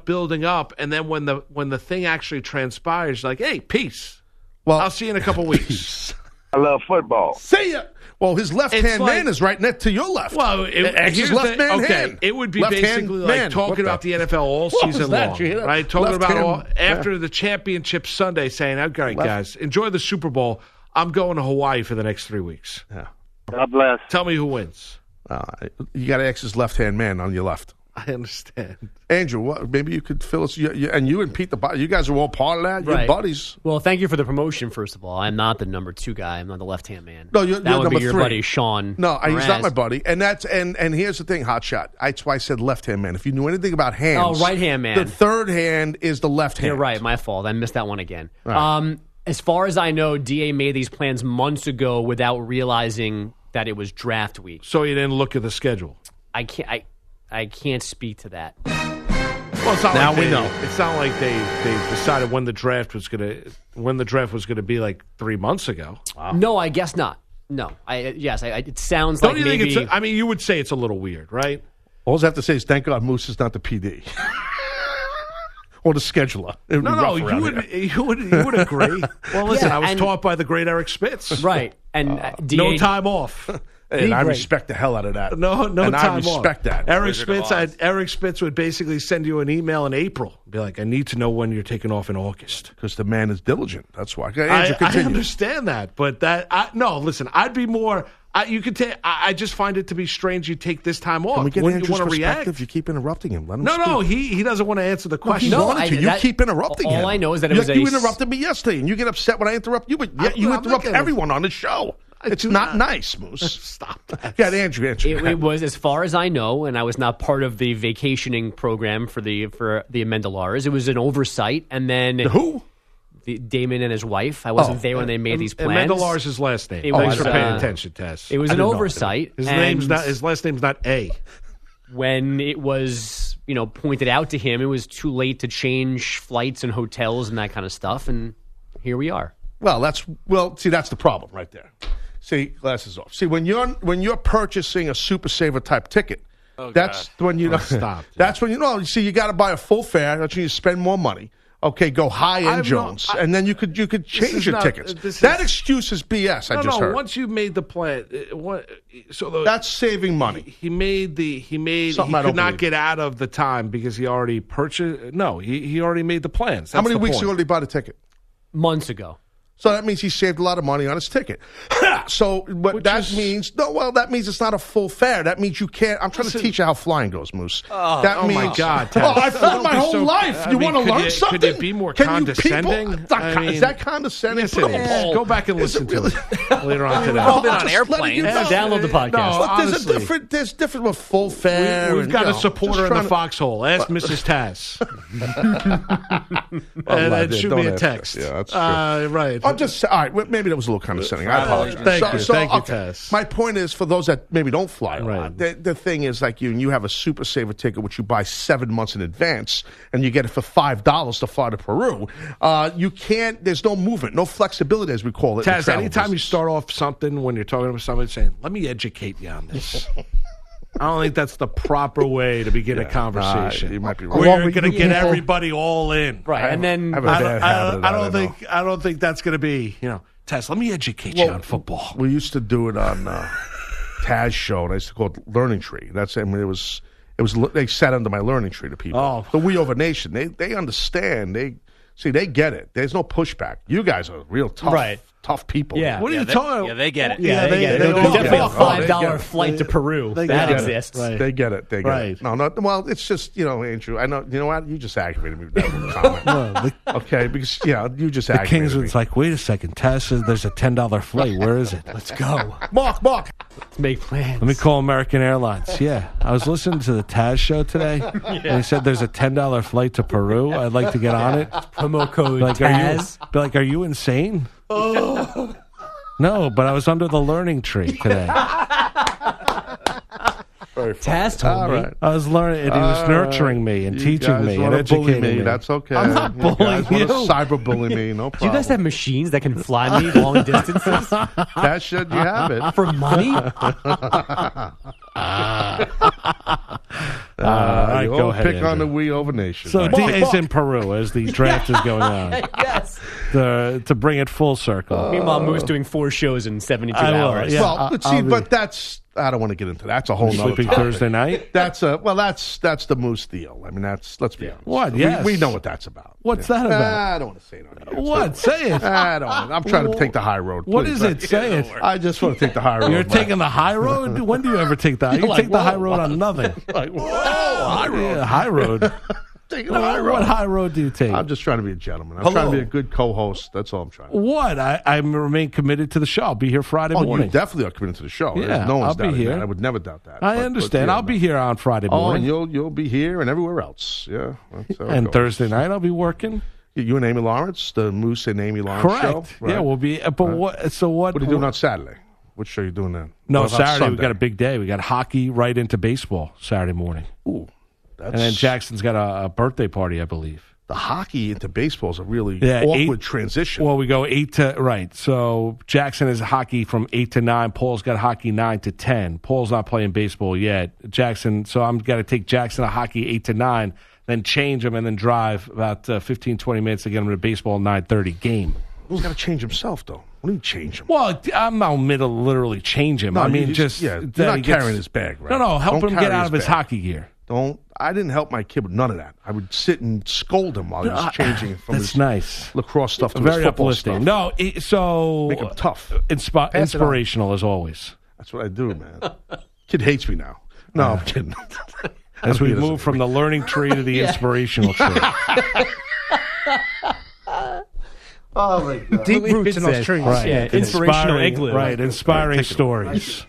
Speaker 4: and then when the thing actually transpires, like, hey, peace.
Speaker 6: Well,
Speaker 4: I'll see you in a couple weeks.
Speaker 11: I love football.
Speaker 6: See ya. Well, his left-hand man is right next to your left.
Speaker 4: Well,
Speaker 6: his left-hand hand.
Speaker 4: It would be
Speaker 6: Left-hand
Speaker 4: basically
Speaker 6: man.
Speaker 4: like talking about the NFL all season long, right? Talking about after the championship Sunday, saying, "Okay, guys, enjoy the Super Bowl. I'm going to Hawaii for the next 3 weeks."
Speaker 6: Yeah.
Speaker 11: God bless.
Speaker 4: Tell me who wins.
Speaker 6: You got to ask his left-hand man on your left.
Speaker 4: I understand.
Speaker 6: Andrew, maybe you could fill us. And you and Pete, you guys are all part of that. You're
Speaker 13: Right.
Speaker 6: buddies.
Speaker 13: Well, thank you for the promotion, first of all. I'm not the number 2 guy. I'm not the left-hand man.
Speaker 6: No, you're
Speaker 13: that would
Speaker 6: number
Speaker 13: be your
Speaker 6: 3.
Speaker 13: buddy, Sean.
Speaker 6: No, he's
Speaker 13: Mraz.
Speaker 6: not my buddy. And here's the thing, Hotshot. That's why I said left-hand man. If you knew anything about hands.
Speaker 13: Oh, right-hand man.
Speaker 6: The third hand is the left hand.
Speaker 13: You're right. My fault. I missed that one again.
Speaker 6: Right.
Speaker 13: As far as I know, DA made these plans months ago without realizing that it was draft week.
Speaker 4: So you didn't look at the schedule.
Speaker 13: I can't speak to that.
Speaker 4: Well, it's not
Speaker 6: Now
Speaker 4: like
Speaker 6: we know.
Speaker 4: It's not like they decided when the draft was gonna be like 3 months ago.
Speaker 6: Wow.
Speaker 13: No, I guess not. No, it sounds
Speaker 4: Don't
Speaker 13: like
Speaker 4: you
Speaker 13: maybe.
Speaker 4: think it's? I mean, you would say it's a little weird, right?
Speaker 6: All I have to say is thank God Moose is not the PD. Or the scheduler.
Speaker 4: No, you would agree. Well, listen,
Speaker 13: Yeah,
Speaker 4: I was
Speaker 13: and-
Speaker 4: taught by the great Eric Spitz.
Speaker 13: Right, and DA,
Speaker 4: No time off.
Speaker 6: And I
Speaker 13: Great.
Speaker 6: respect the hell out of that.
Speaker 4: No
Speaker 6: and
Speaker 4: time
Speaker 6: I respect
Speaker 4: off.
Speaker 6: that.
Speaker 4: Eric Spitz would basically send you an email in April. Be like, I need to know when you're taking off in August.
Speaker 6: Because the man is diligent. That's why. Andrew,
Speaker 4: I
Speaker 6: continue.
Speaker 4: understand that, but listen, I'd be more. You could take. I just find it to be strange. You take this time off.
Speaker 6: Can we get
Speaker 4: Wouldn't
Speaker 6: Andrew's
Speaker 4: you want to
Speaker 6: perspective?
Speaker 4: react?
Speaker 6: You keep interrupting him. Let him
Speaker 4: No,
Speaker 6: speak.
Speaker 4: he doesn't want to answer the
Speaker 6: He
Speaker 4: question.
Speaker 6: wanted to. You keep interrupting him.
Speaker 13: all I know is that it was
Speaker 6: you
Speaker 13: a-
Speaker 6: interrupted me yesterday, and you get upset when I interrupt you, but yet you
Speaker 4: I'm not
Speaker 6: interrupt
Speaker 4: getting-
Speaker 6: everyone on the show. It's not nice, Moose.
Speaker 4: Stop that.
Speaker 6: Yeah, Andrew.
Speaker 13: It was, as far as I know, and I was not part of the vacationing program for the Amendelars. It was an oversight, and then
Speaker 6: who?
Speaker 13: Damon and his wife. I wasn't there when they made these plans.
Speaker 4: Mendelar's his last name.
Speaker 13: It
Speaker 4: Thanks
Speaker 13: was,
Speaker 4: for paying attention, Tess.
Speaker 13: It was an oversight.
Speaker 4: His
Speaker 13: and
Speaker 4: last name's not A.
Speaker 13: When it was pointed out to him, it was too late to change flights and hotels and that kind of stuff, and here we are.
Speaker 6: That's the problem right there. See, glasses off. See, when you're purchasing a Super Saver type ticket, that's when you
Speaker 4: stop.
Speaker 6: That's when you see you got to buy a full fare. That's when you spend more money. Okay, go high end Jones, and then you could change your tickets. That excuse is BS. I just heard.
Speaker 4: Once you made the plan,
Speaker 6: that's saving money.
Speaker 4: He
Speaker 6: Something I
Speaker 4: could
Speaker 6: don't
Speaker 4: not
Speaker 6: believe.
Speaker 4: get out of the time because he already purchased. No, he already made the plans.
Speaker 6: How
Speaker 4: That's
Speaker 6: many
Speaker 4: the
Speaker 6: weeks
Speaker 4: point.
Speaker 6: ago did he buy the ticket?
Speaker 13: Months ago.
Speaker 6: So that means he saved a lot of money on his ticket. So what that means? No, that means it's not a full fare. That means you can't. I'm trying to teach you how flying goes, Moose.
Speaker 4: Oh my God! Tess.
Speaker 6: I've flown my
Speaker 4: Don't be
Speaker 6: whole
Speaker 4: so-
Speaker 6: life. You want to learn something?
Speaker 4: Could it be more
Speaker 6: Can
Speaker 4: condescending?
Speaker 6: You people, is that condescending?
Speaker 4: Yes,
Speaker 6: Put
Speaker 4: it
Speaker 6: up a
Speaker 4: is.
Speaker 6: poll.
Speaker 4: Go back and
Speaker 6: Is
Speaker 4: listen
Speaker 6: it really?
Speaker 4: to it later on today.
Speaker 8: We've all been on
Speaker 6: Just
Speaker 8: airplanes.
Speaker 6: letting you know.
Speaker 13: Download the podcast.
Speaker 4: No,
Speaker 6: Look,
Speaker 4: honestly.
Speaker 6: there's different with full fare.
Speaker 4: We've got a
Speaker 6: just
Speaker 4: supporter in
Speaker 6: trying
Speaker 4: the
Speaker 6: to-
Speaker 4: foxhole. Ask Mrs. Taz. And shoot me a text.
Speaker 6: Yeah, that's true.
Speaker 4: Right.
Speaker 6: I'm just all right. Maybe that was a little condescending. I apologize.
Speaker 4: Thank you,
Speaker 6: okay.
Speaker 4: Tess.
Speaker 6: My point is, for those that maybe don't fly a lot,
Speaker 4: Right.
Speaker 6: the thing is, like you have a Super Saver ticket, which you buy 7 months in advance, and you get it for $5 to fly to Peru. You can't. There's no movement, no flexibility, as we call it. in the
Speaker 4: Taz,
Speaker 6: travel
Speaker 4: anytime you
Speaker 6: business.
Speaker 4: start off something when you're talking about somebody saying, let me educate you on this. I don't think that's the proper way to begin a conversation.
Speaker 6: you might be
Speaker 4: Where
Speaker 6: right.
Speaker 4: you're going to get everybody all in.
Speaker 13: Right, and then
Speaker 6: I have a bad habit of that,
Speaker 4: I don't think that's going to be, Tess, let me educate you on football.
Speaker 6: We used to do it on Taz show, and I used to call it Learning Tree. That's it was they sat under my Learning Tree to people.
Speaker 4: Oh.
Speaker 6: The We Over Nation, they understand. They get it. There's no pushback. You guys are real tough people.
Speaker 13: Yeah.
Speaker 4: What are you talking?
Speaker 8: Yeah, they get it.
Speaker 13: Yeah, they get it.
Speaker 6: they
Speaker 13: There's
Speaker 6: all
Speaker 13: definitely
Speaker 6: get
Speaker 13: a
Speaker 6: it.
Speaker 13: $5 flight to Peru.
Speaker 4: they
Speaker 13: That
Speaker 4: get it.
Speaker 13: exists.
Speaker 4: Right.
Speaker 6: They get it. They get
Speaker 4: Right.
Speaker 6: it. No, well, it's just, Andrew, I know, you know what? You just aggravated me with that little comment. Okay, because, you just aggravated me.
Speaker 4: like, wait a second, Tess says there's a $10 flight. Where is it? Let's go.
Speaker 6: Mark.
Speaker 13: Let's make plans.
Speaker 4: Let me call American Airlines. Yeah, I was listening to the Taz show today, and they said there's a $10 flight to Peru. I'd like to get on it.
Speaker 13: Promo code
Speaker 4: Taz.
Speaker 13: Taz.
Speaker 4: Are you insane? No, but I was under the learning tree today.
Speaker 13: Taz told me.
Speaker 6: Right.
Speaker 4: I was learning, and he was nurturing me and teaching me and educating me.
Speaker 6: That's okay.
Speaker 4: I'm not bullying you.
Speaker 6: Cyberbully me, no problem.
Speaker 13: Do you guys have machines that can fly me long distances
Speaker 6: That should you have it.
Speaker 13: for money?
Speaker 6: You
Speaker 4: go ahead,
Speaker 6: pick on the
Speaker 4: Andrew.
Speaker 6: We Over Nation.
Speaker 4: So
Speaker 6: Right.
Speaker 4: DA's in Peru as the draft is going on.
Speaker 13: Yes.
Speaker 4: To bring it full circle.
Speaker 13: Meanwhile, Moose doing 4 shows in 72
Speaker 4: I will,
Speaker 13: hours.
Speaker 4: yeah.
Speaker 6: Well, but see, but that's I don't want to get into that. That's a whole nother
Speaker 4: Sleeping
Speaker 6: topic.
Speaker 4: Thursday night?
Speaker 6: That's the Moose deal. I mean, let's be honest.
Speaker 4: What? Yes.
Speaker 6: We know what that's about.
Speaker 4: What's that about?
Speaker 6: I don't want to say it on here.
Speaker 4: What? Say it.
Speaker 6: I don't. I'm trying to take the high road.
Speaker 4: What
Speaker 6: please.
Speaker 4: is it? Say it.
Speaker 6: I just want to take the high road.
Speaker 4: You're taking the high road? When do you ever take that? You
Speaker 6: Like,
Speaker 4: take the high
Speaker 6: whoa,
Speaker 4: road on nothing.
Speaker 6: Like, whoa, high road.
Speaker 4: Yeah, high road.
Speaker 6: Taking the high road.
Speaker 4: What high road do you take?
Speaker 6: I'm just trying to be a gentleman. I'm trying to be a good co-host. That's all I'm trying to do.
Speaker 4: What? I remain committed to the show. I'll be here Friday
Speaker 6: Oh,
Speaker 4: morning.
Speaker 6: you definitely are committed to the show.
Speaker 4: Yeah,
Speaker 6: There's no one's
Speaker 4: I'll be
Speaker 6: doubting
Speaker 4: here.
Speaker 6: that. I would never doubt that.
Speaker 4: I understand.
Speaker 6: yeah,
Speaker 4: I'll be here on Friday
Speaker 6: Oh, and
Speaker 4: morning.
Speaker 6: you'll be here and everywhere else. Yeah. That's how it
Speaker 4: And
Speaker 6: goes.
Speaker 4: Thursday night I'll be working.
Speaker 6: You and Amy Lawrence, the Moose and Amy Lawrence
Speaker 4: Correct.
Speaker 6: show. Right?
Speaker 4: Yeah, we'll be. But what? So what?
Speaker 6: What are you doing on Saturday? What show are you doing then?
Speaker 4: No,
Speaker 6: What about
Speaker 4: Saturday we
Speaker 6: Sunday?
Speaker 4: got a big day. We got hockey right into baseball Saturday morning,
Speaker 6: Ooh, that's
Speaker 4: and then Jackson's got a birthday party, I believe.
Speaker 6: the hockey into baseball is a really
Speaker 4: Yeah,
Speaker 6: awkward transition.
Speaker 4: Well, we go 8 to right. So Jackson is hockey from 8 to 9. Paul's got hockey 9 to 10. Paul's not playing baseball yet. Jackson. So I'm got to take Jackson to hockey 8 to 9, then change him, and then drive about 15, 20 minutes to get him to baseball 9:30 game.
Speaker 6: He's got to change himself, though. What do you change him?
Speaker 4: Well, I'm not literally change him.
Speaker 6: No,
Speaker 4: I mean,
Speaker 6: you
Speaker 4: just
Speaker 6: you're
Speaker 4: that
Speaker 6: not
Speaker 4: he gets-
Speaker 6: carrying his bag, right?
Speaker 4: No, help
Speaker 6: Don't
Speaker 4: him
Speaker 6: carry
Speaker 4: get out of his
Speaker 6: bag.
Speaker 4: hockey gear.
Speaker 6: I didn't help my kid with none of that. I would sit and scold him while he was changing from
Speaker 4: That's
Speaker 6: his
Speaker 4: nice.
Speaker 6: lacrosse stuff to
Speaker 4: Very
Speaker 6: his football
Speaker 4: uplifting.
Speaker 6: stuff.
Speaker 4: No, so
Speaker 6: Make him tough. Pass it on.
Speaker 4: Inspirational as always.
Speaker 6: That's what I do, man. Kid hates me now. No, I'm kidding.
Speaker 4: As we
Speaker 6: He doesn't
Speaker 4: move from the learning tree to the inspirational tree.
Speaker 6: Oh my God.
Speaker 14: Deep roots in those trees.
Speaker 4: Right.
Speaker 13: Yeah, inspirational
Speaker 4: Inspiring-
Speaker 13: igloo.
Speaker 4: Right, inspiring stories.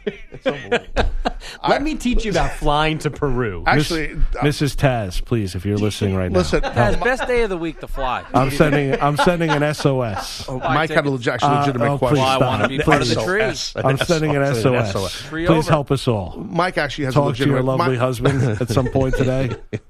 Speaker 13: Let me teach you about flying to Peru.
Speaker 6: Actually,
Speaker 4: Mrs. Taz, please, if you're listening right
Speaker 6: listen.
Speaker 12: That's best day of the week to fly.
Speaker 4: now. I'm sending an SOS.
Speaker 6: Mike had a legitimate question.
Speaker 4: Please
Speaker 12: Well, I
Speaker 4: stop.
Speaker 12: wanna be part of the
Speaker 4: Please.
Speaker 12: tree.
Speaker 4: I'm sending an SOS.
Speaker 12: Free
Speaker 4: Please
Speaker 12: over.
Speaker 4: help us all.
Speaker 6: Mike actually has a
Speaker 4: Talk to your
Speaker 6: legitimate.
Speaker 4: lovely husband at some point today.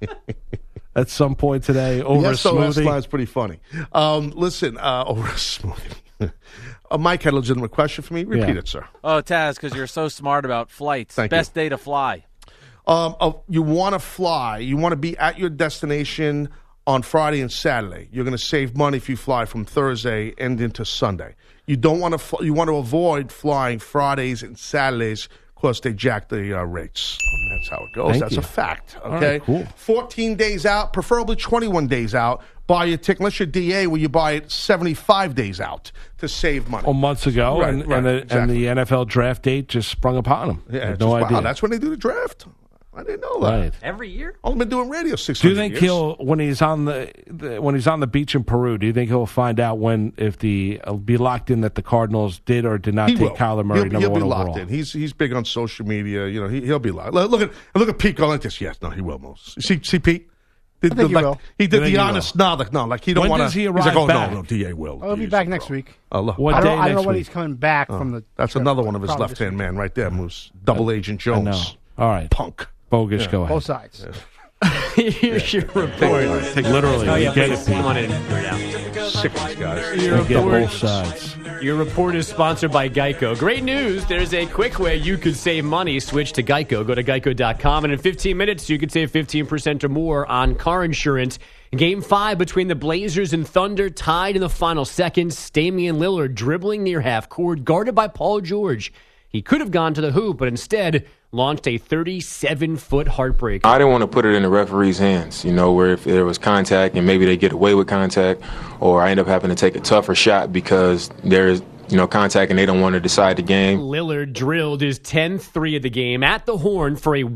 Speaker 4: At some point today, over a
Speaker 6: The SOS
Speaker 4: smoothie.
Speaker 6: line's pretty funny. Listen, over a smoothie. Mike had a legitimate question for me. Repeat it, sir.
Speaker 12: Oh, Taz, because you're so smart about flights.
Speaker 6: Thank
Speaker 12: Best day to fly.
Speaker 6: You want to fly. You want to be at your destination on Friday and Saturday. You're going to save money if you fly from Thursday and into Sunday. You don't want to. You want to avoid flying Fridays and Saturdays because they jack the rates. That's how it goes.
Speaker 4: Thank
Speaker 6: That's
Speaker 4: you.
Speaker 6: a fact.
Speaker 4: All
Speaker 6: Okay.
Speaker 4: right, cool.
Speaker 6: 14 days out, preferably 21 days out. Buy your ticket. Unless you're DA, where you buy it 75 days out to save money.
Speaker 4: Months ago,
Speaker 6: Right,
Speaker 4: and
Speaker 6: right,
Speaker 4: the
Speaker 6: exactly.
Speaker 4: NFL draft date just sprung upon him. I
Speaker 6: Yeah,
Speaker 4: had
Speaker 6: just,
Speaker 4: no
Speaker 6: wow,
Speaker 4: idea.
Speaker 6: that's when they do the draft. I didn't know that.
Speaker 4: Right.
Speaker 12: Every year?
Speaker 6: I've been doing radio 600
Speaker 4: Do you think
Speaker 6: years.
Speaker 4: he'll, when he's on the beach in Peru, do you think he'll find out if be locked in that the Cardinals did or did not
Speaker 6: He
Speaker 4: take
Speaker 6: will.
Speaker 4: Kyler Murray
Speaker 6: He'll
Speaker 4: number
Speaker 6: be
Speaker 4: one
Speaker 6: locked
Speaker 4: overall?
Speaker 6: in. He's big on social media. You know, he'll be locked. Look at Pete going like this. Yes, no, he will. Most see Pete.
Speaker 14: I think he will.
Speaker 6: He did
Speaker 4: I think
Speaker 6: the
Speaker 4: he
Speaker 6: honest nod. Like he don't
Speaker 4: When
Speaker 6: want to.
Speaker 4: does he
Speaker 6: He's
Speaker 4: arrive
Speaker 6: like, oh
Speaker 4: back?
Speaker 6: no, DA will.
Speaker 14: I'll be
Speaker 6: DA's
Speaker 14: back
Speaker 6: the
Speaker 14: next
Speaker 6: pro.
Speaker 14: week.
Speaker 4: What
Speaker 14: I
Speaker 4: day
Speaker 14: don't know
Speaker 4: next
Speaker 14: when
Speaker 4: week?
Speaker 14: he's coming back from the.
Speaker 6: That's
Speaker 14: trip,
Speaker 6: another one of his
Speaker 14: probably
Speaker 6: left
Speaker 14: this
Speaker 6: hand
Speaker 14: week.
Speaker 6: man right there, Moose. Double Agent
Speaker 4: I
Speaker 6: Jones.
Speaker 4: know. All right.
Speaker 6: Punk.
Speaker 4: Bogus, go ahead.
Speaker 14: Both sides.
Speaker 13: Here's your report.
Speaker 4: Literally,
Speaker 13: Oh,
Speaker 4: you
Speaker 13: yeah,
Speaker 4: get
Speaker 13: please.
Speaker 4: it,
Speaker 13: Come on in.
Speaker 6: Sick of these guys.
Speaker 13: Your
Speaker 4: You get
Speaker 13: report,
Speaker 4: both sides.
Speaker 13: your report is sponsored by Geico. Great news. There's a quick way you could save money. Switch to Geico. Go to geico.com, and in 15 minutes, you could save 15% or more on car insurance. Game 5 between the Blazers and Thunder tied in the final seconds. Damian Lillard dribbling near half court, guarded by Paul George. He could have gone to the hoop, but instead launched a 37-foot heartbreaker.
Speaker 9: I didn't want to put it in the referee's hands, where if there was contact and maybe they get away with contact, or I end up having to take a tougher shot because there's, contact and they don't want to decide the game.
Speaker 13: Lillard drilled his 10th three of the game at the Horn for a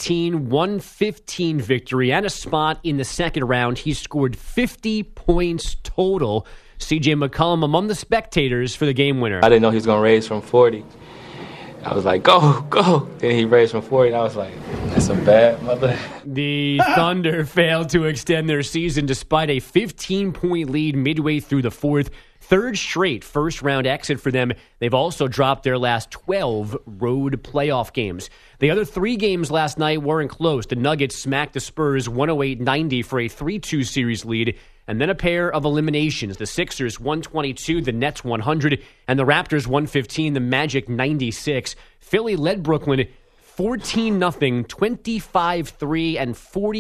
Speaker 13: 118-115 victory and a spot in the second round. He scored 50 points total. C.J. McCollum among the spectators for the game winner.
Speaker 15: I didn't know he was going to raise from 40. I was like, go, go. Then he raised from 40. I was like, that's a bad mother.
Speaker 13: The Thunder failed to extend their season despite a 15-point lead midway through the fourth. Third straight first-round exit for them. They've also dropped their last 12 road playoff games. The other 3 games last night weren't close. The Nuggets smacked the Spurs 108-90 for a 3-2 series lead. And then a pair of eliminations. The Sixers 122, the Nets 100, and the Raptors 115, the Magic 96. Philly led Brooklyn 14-0, 25-3, and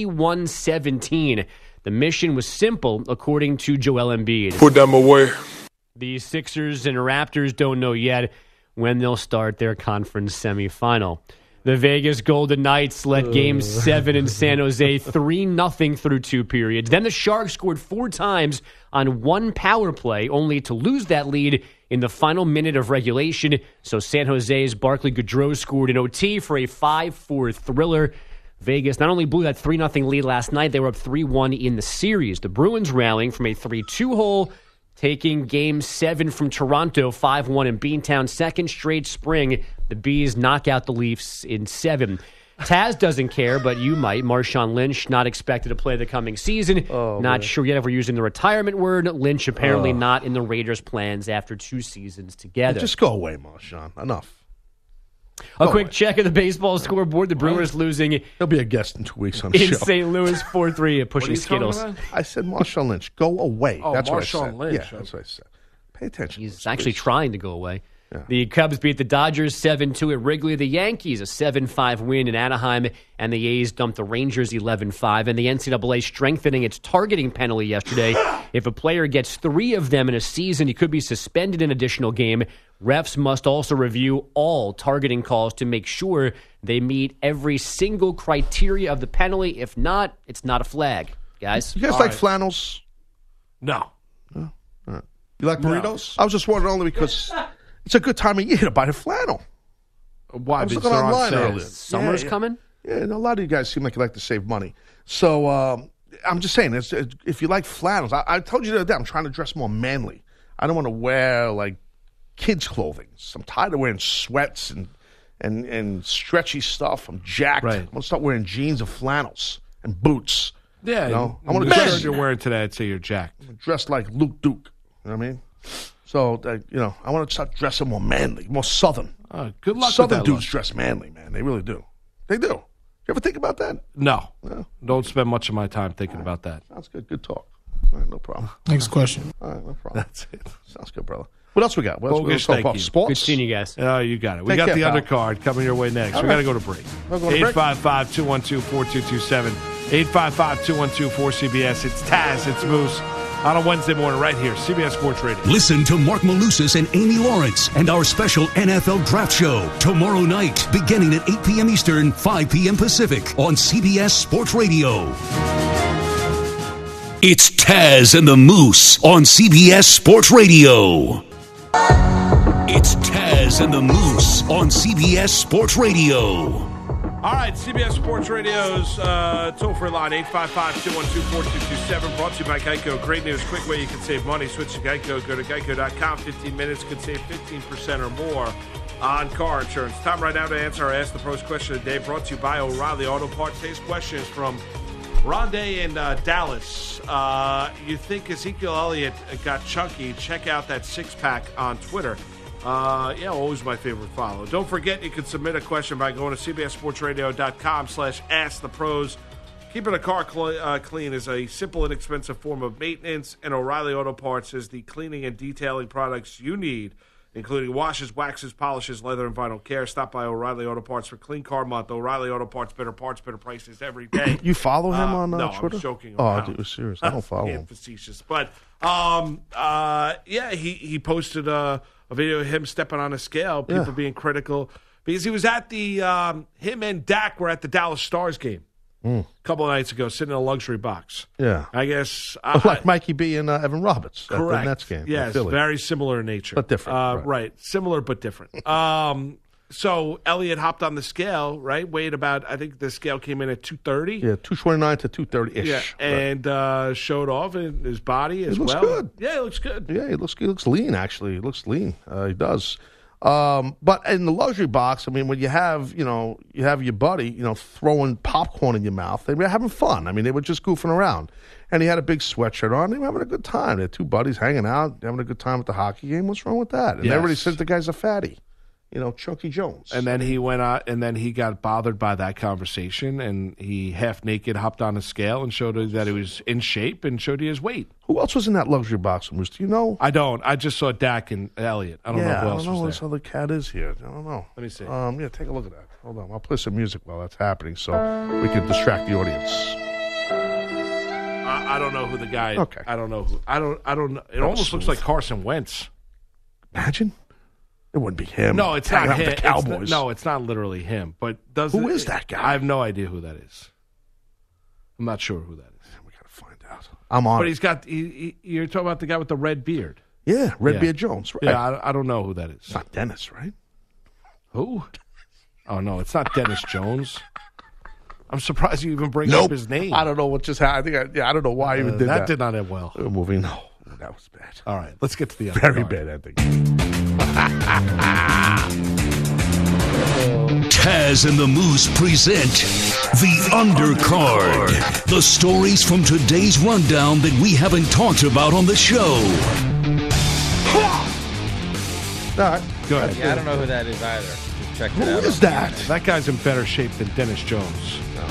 Speaker 13: 41-17. The mission was simple, according to Joel Embiid.
Speaker 10: Put them away.
Speaker 13: The Sixers and Raptors don't know yet when they'll start their conference semifinal. The Vegas Golden Knights led Game 7 in San Jose 3-0 through 2 periods. Then the Sharks scored 4 times on 1 power play, only to lose that lead in the final minute of regulation. So San Jose's Barclay Goodrow scored an OT for a 5-4 thriller. Vegas not only blew that 3-0 lead last night, they were up 3-1 in the series. The Bruins rallying from a 3-2 hole, taking Game 7 from Toronto 5-1 in Beantown. Second straight spring, the Bees knock out the Leafs in 7. Taz doesn't care, but you might. Marshawn Lynch not expected to play the coming season. Not sure yet if we're using the retirement word. Lynch apparently not in the Raiders' plans after 2 seasons together.
Speaker 6: Just go away, Marshawn. Enough.
Speaker 13: A quick check of the baseball scoreboard. The Brewers losing.
Speaker 6: He'll be a guest in 2 weeks on the show.
Speaker 13: In St. Louis, 4-3 pushing Skittles.
Speaker 6: I said Marshawn Lynch. Go away.
Speaker 4: Oh,
Speaker 6: that's
Speaker 4: Marshawn
Speaker 6: what I said.
Speaker 4: Lynch.
Speaker 6: Yeah, that's what I said. Pay attention.
Speaker 13: He's actually trying to go away. Yeah. The Cubs beat the Dodgers 7-2 at Wrigley. The Yankees, a 7-5 win in Anaheim. And the A's dumped the Rangers 11-5. And the NCAA strengthening its targeting penalty yesterday. If a player gets 3 of them in a season, he could be suspended an additional game. Refs must also review all targeting calls to make sure they meet every single criteria of the penalty. If not, it's not a flag. Guys?
Speaker 6: You guys like flannels?
Speaker 4: No.
Speaker 6: No? All right. You like burritos? No. I was just wondering only because it's a good time of year to buy a flannel.
Speaker 4: Why?
Speaker 6: I was looking online earlier.
Speaker 13: Summer's coming?
Speaker 6: Yeah, and a lot of you guys seem like you like to save money. So I'm just saying, if you like flannels, I told you the other day, I'm trying to dress more manly. I don't want to wear, like, kids' clothing. So I'm tired of wearing sweats and stretchy stuff. I'm jacked.
Speaker 4: Right.
Speaker 6: I'm going to start wearing jeans and flannels and boots.
Speaker 4: Yeah.
Speaker 6: You know? I
Speaker 4: want
Speaker 6: want
Speaker 4: to
Speaker 6: to
Speaker 4: dress
Speaker 6: dress.
Speaker 4: you're wearing today, I'd say you're jacked.
Speaker 6: Dressed like Luke Duke. You know what I mean? So, I want to start dressing more manly, more Southern.
Speaker 4: Good luck
Speaker 6: Southern
Speaker 4: with that
Speaker 6: dudes dress manly, man. They really do. They do. You ever think about that?
Speaker 4: No. Don't spend much of my time thinking about that.
Speaker 6: Sounds good. Good talk. All right, no problem.
Speaker 14: Next question.
Speaker 6: All right, no problem.
Speaker 4: That's it.
Speaker 6: Sounds good, brother. What else we got? What else
Speaker 4: Bogus,
Speaker 6: we got?
Speaker 4: thank you.
Speaker 6: Sports?
Speaker 13: Good seeing you guys.
Speaker 4: Oh, you got it. We
Speaker 6: Take
Speaker 4: got
Speaker 6: care,
Speaker 4: the
Speaker 6: pal.
Speaker 4: undercard coming your way next.
Speaker 6: All
Speaker 4: We
Speaker 6: right.
Speaker 4: got to go to break.
Speaker 6: We're going to break.
Speaker 4: 855-212-4227. 855-212-4CBS. It's Taz. It's Moose. On a Wednesday morning right here, CBS Sports Radio.
Speaker 7: Listen to Mark Malusis and Amy Lawrence and our special NFL Draft Show tomorrow night, beginning at 8 p.m. Eastern, 5 p.m. Pacific on CBS Sports Radio. It's Taz and the Moose on CBS Sports Radio. It's Taz and the Moose on CBS Sports Radio.
Speaker 4: All right, CBS Sports Radio's toll-free line, 855-212-4227, brought to you by Geico. Great news, quick way you can save money. Switch to Geico. Go to geico.com. 15 minutes could save 15% or more on car insurance. Time right now to answer our Ask the Pros question of the day, brought to you by O'Reilly Auto Parts. Today's question is from Rondé in Dallas. You think Ezekiel Elliott got chunky? Check out that six-pack on Twitter. Always my favorite follow. Don't forget, you can submit a question by going to cbssportsradio.com/askthepros. Keeping a car clean is a simple and inexpensive form of maintenance, and O'Reilly Auto Parts is the cleaning and detailing products you need, including washes, waxes, polishes, leather, and vinyl care. Stop by O'Reilly Auto Parts for Clean Car Month. O'Reilly Auto Parts, better prices every day.
Speaker 6: You follow him on
Speaker 4: no,
Speaker 6: Twitter?
Speaker 4: I'm joking
Speaker 6: Oh,
Speaker 4: around.
Speaker 6: dude, serious. I don't follow him.
Speaker 4: Facetious. But, he posted a video of him stepping on a scale, people being critical, because he was at the him and Dak were at the Dallas Stars game a couple of nights ago, sitting in a luxury box.
Speaker 6: Yeah.
Speaker 4: I guess.
Speaker 6: Like Mikey B and Evan Roberts at
Speaker 4: Correct.
Speaker 6: the Nets game.
Speaker 4: Yes, very similar in nature.
Speaker 6: But different.
Speaker 4: Right. Similar but different. So Elliott hopped on the scale, right? Weighed about, I think the scale came in at 230.
Speaker 6: Yeah, 229 to 230-ish.
Speaker 4: Yeah, and showed off in his body as well.
Speaker 6: He looks good.
Speaker 4: Yeah, he looks good.
Speaker 6: Yeah, he looks lean, actually. He looks lean. He does. But in the luxury box, I mean, when you have your buddy, throwing popcorn in your mouth, they were having fun. I mean, they were just goofing around. And he had a big sweatshirt on. They were having a good time. They had two buddies hanging out, having a good time at the hockey game. What's wrong with that? And everybody says the guy's a fatty. Chunky Jones.
Speaker 4: And then he went out, and then he got bothered by that conversation, and he half naked hopped on a scale and showed her that he was in shape and showed you his weight.
Speaker 6: Who else was in that luxury box, Moose? Do you know?
Speaker 4: I don't. I just saw Dak and Elliott. I don't know who else was there.
Speaker 6: I don't know who this other cat is here. I don't know.
Speaker 4: Let me see.
Speaker 6: Take a look at that. Hold on. I'll play some music while that's happening so we can distract the audience.
Speaker 4: I don't know who the guy.
Speaker 6: Okay.
Speaker 4: I don't know who. I don't know. It almost looks like Carson Wentz.
Speaker 6: Imagine. It wouldn't be him.
Speaker 4: No, it's not him.
Speaker 6: The Cowboys.
Speaker 4: It's not literally him. But
Speaker 6: who is that guy?
Speaker 4: I have no idea who that is. I'm not sure who that is.
Speaker 6: We got to find out. I'm on.
Speaker 4: But he's got. You're talking about the guy with the red beard.
Speaker 6: Yeah, Beard Jones. Right.
Speaker 4: Yeah, I don't know who that is.
Speaker 6: It's not Dennis, right?
Speaker 4: Who? Oh no, it's not Dennis Jones. I'm surprised you even bring up his name.
Speaker 6: I don't know what just happened. I don't know why I even did that.
Speaker 4: That did not end well.
Speaker 6: Moving. No, that was bad.
Speaker 4: All right, let's get to the
Speaker 6: very bad ending.
Speaker 7: Taz and the Moose present The Undercard. The stories from today's rundown that we haven't talked about on the show.
Speaker 6: All right.
Speaker 4: Go ahead.
Speaker 12: Yeah, I don't know who that is either. Just checked it out.
Speaker 6: Who is that?
Speaker 4: That guy's in better shape than Dennis Jones.
Speaker 6: No,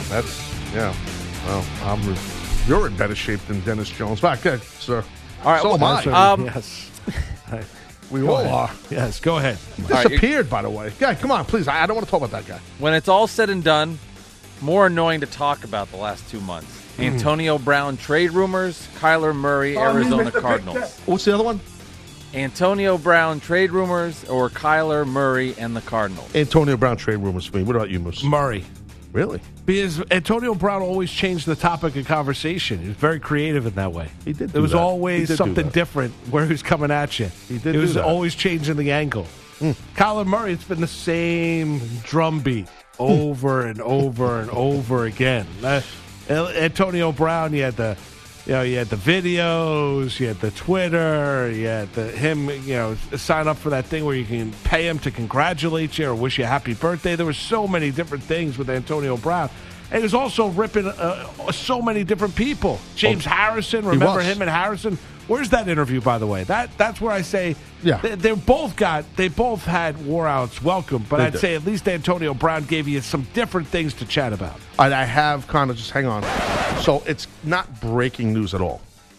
Speaker 6: well, you're in better shape than Dennis Jones. Back good, sir.
Speaker 12: All right.
Speaker 6: So am I.
Speaker 4: Yes.
Speaker 6: We all are.
Speaker 4: Yes, go ahead.
Speaker 6: He disappeared, by the way. Guy, come on, please. I don't want to talk about that guy.
Speaker 12: When it's all said and done, more annoying to talk about the last 2 months. Antonio Brown trade rumors, Kyler Murray, Arizona Cardinals.
Speaker 6: What's the other one?
Speaker 12: Antonio Brown trade rumors or Kyler Murray and the Cardinals.
Speaker 6: Antonio Brown trade rumors for me. What about you, Moose?
Speaker 4: Murray.
Speaker 6: Really?
Speaker 4: Because Antonio Brown always changed the topic of conversation. He was very creative in that way.
Speaker 6: He did.
Speaker 4: There was always something different where he was coming at you.
Speaker 6: He did.
Speaker 4: It was always changing the angle. Kyler Murray, it's been the same drumbeat over and over and over again. Antonio Brown, you had the videos, you had the Twitter, you had him, sign up for that thing where you can pay him to congratulate you or wish you a happy birthday. There were so many different things with Antonio Brown. And he was also ripping so many different people. James Harrison, remember him and Harrison? Where's that interview, by the way? That's where I say they both had wore outs welcome, but I'd say at least Antonio Brown gave you some different things to chat about.
Speaker 6: And I have kind of just hang on. So it's not breaking news at all.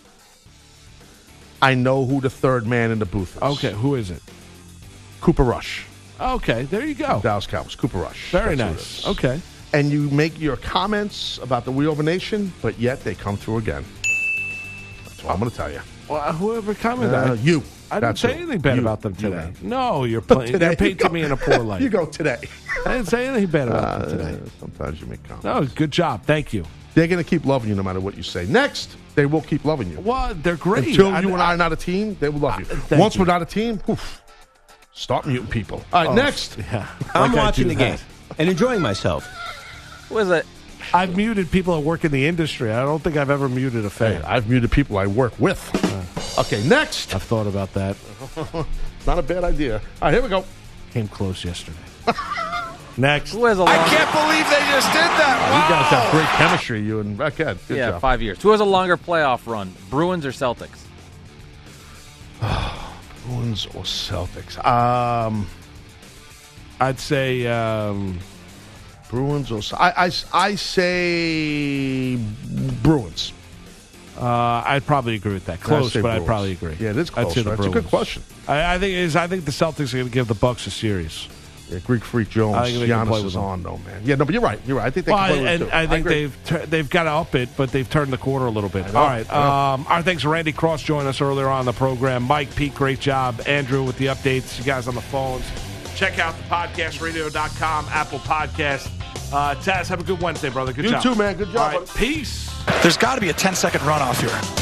Speaker 6: I know who the third man in the booth is.
Speaker 4: Okay, who is it?
Speaker 6: Cooper Rush.
Speaker 4: Okay, there you go.
Speaker 6: Dallas Cowboys, Cooper Rush.
Speaker 4: Very nice. Okay.
Speaker 6: And you make your comments about the We Over Nation, but yet they come through again. That's all I'm going to tell you.
Speaker 4: Well, whoever commented,
Speaker 6: you.
Speaker 4: I didn't say anything bad about them today. No, you're painting me in a poor light.
Speaker 6: You go today.
Speaker 4: I didn't say anything bad about them today.
Speaker 6: Sometimes you make comments.
Speaker 4: No, good job. Thank you.
Speaker 6: They're going to keep loving you no matter what you say. Next, they will keep loving you.
Speaker 4: Well, they're great.
Speaker 6: Until you and I are not a team, they will love you. Once we're not a team, start muting people. All right, next.
Speaker 4: Yeah.
Speaker 16: I'm watching the game and enjoying myself.
Speaker 12: What is it?
Speaker 4: I've muted people that work in the industry. I don't think I've ever muted a fan.
Speaker 6: I've muted people I work with. Okay, next.
Speaker 4: I've thought about that.
Speaker 6: It's not a bad idea. All right, here we go.
Speaker 4: Came close yesterday. Next.
Speaker 12: Who has a
Speaker 3: I can't believe they just did that. Wow.
Speaker 6: You guys have great chemistry, you and Beckhead. Good job.
Speaker 12: 5 years. Who has a longer playoff run, Bruins or Celtics?
Speaker 6: Bruins or Celtics?
Speaker 4: I'd say
Speaker 6: Bruins or I say Bruins.
Speaker 4: I'd probably agree with that. Close, but I'd probably agree.
Speaker 6: Yeah, it is close. That's a good question.
Speaker 4: I think the Celtics are going to give the Bucks a series.
Speaker 6: Yeah, Greek Freak Jones. Giannis is on, though, man. Yeah, no, but you're right. I think they can play with it, too.
Speaker 4: I think they've got to up it, but they've turned the corner a little bit. All right. Our thanks to Randy Cross joining us earlier on the program. Mike, Pete, great job. Andrew with the updates. You guys on the phones. Check out the podcastradio.com, Apple Podcast. Taz, have a good Wednesday, brother. Good job.
Speaker 6: You too, man. Good job.
Speaker 4: All right, peace.
Speaker 3: There's got to be a 10-second runoff here.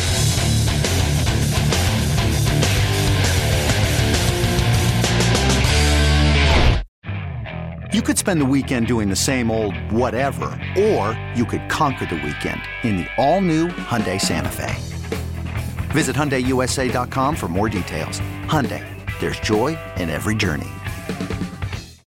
Speaker 17: You could spend the weekend doing the same old whatever, or you could conquer the weekend in the all-new Hyundai Santa Fe. Visit HyundaiUSA.com for more details. Hyundai, there's joy in every journey.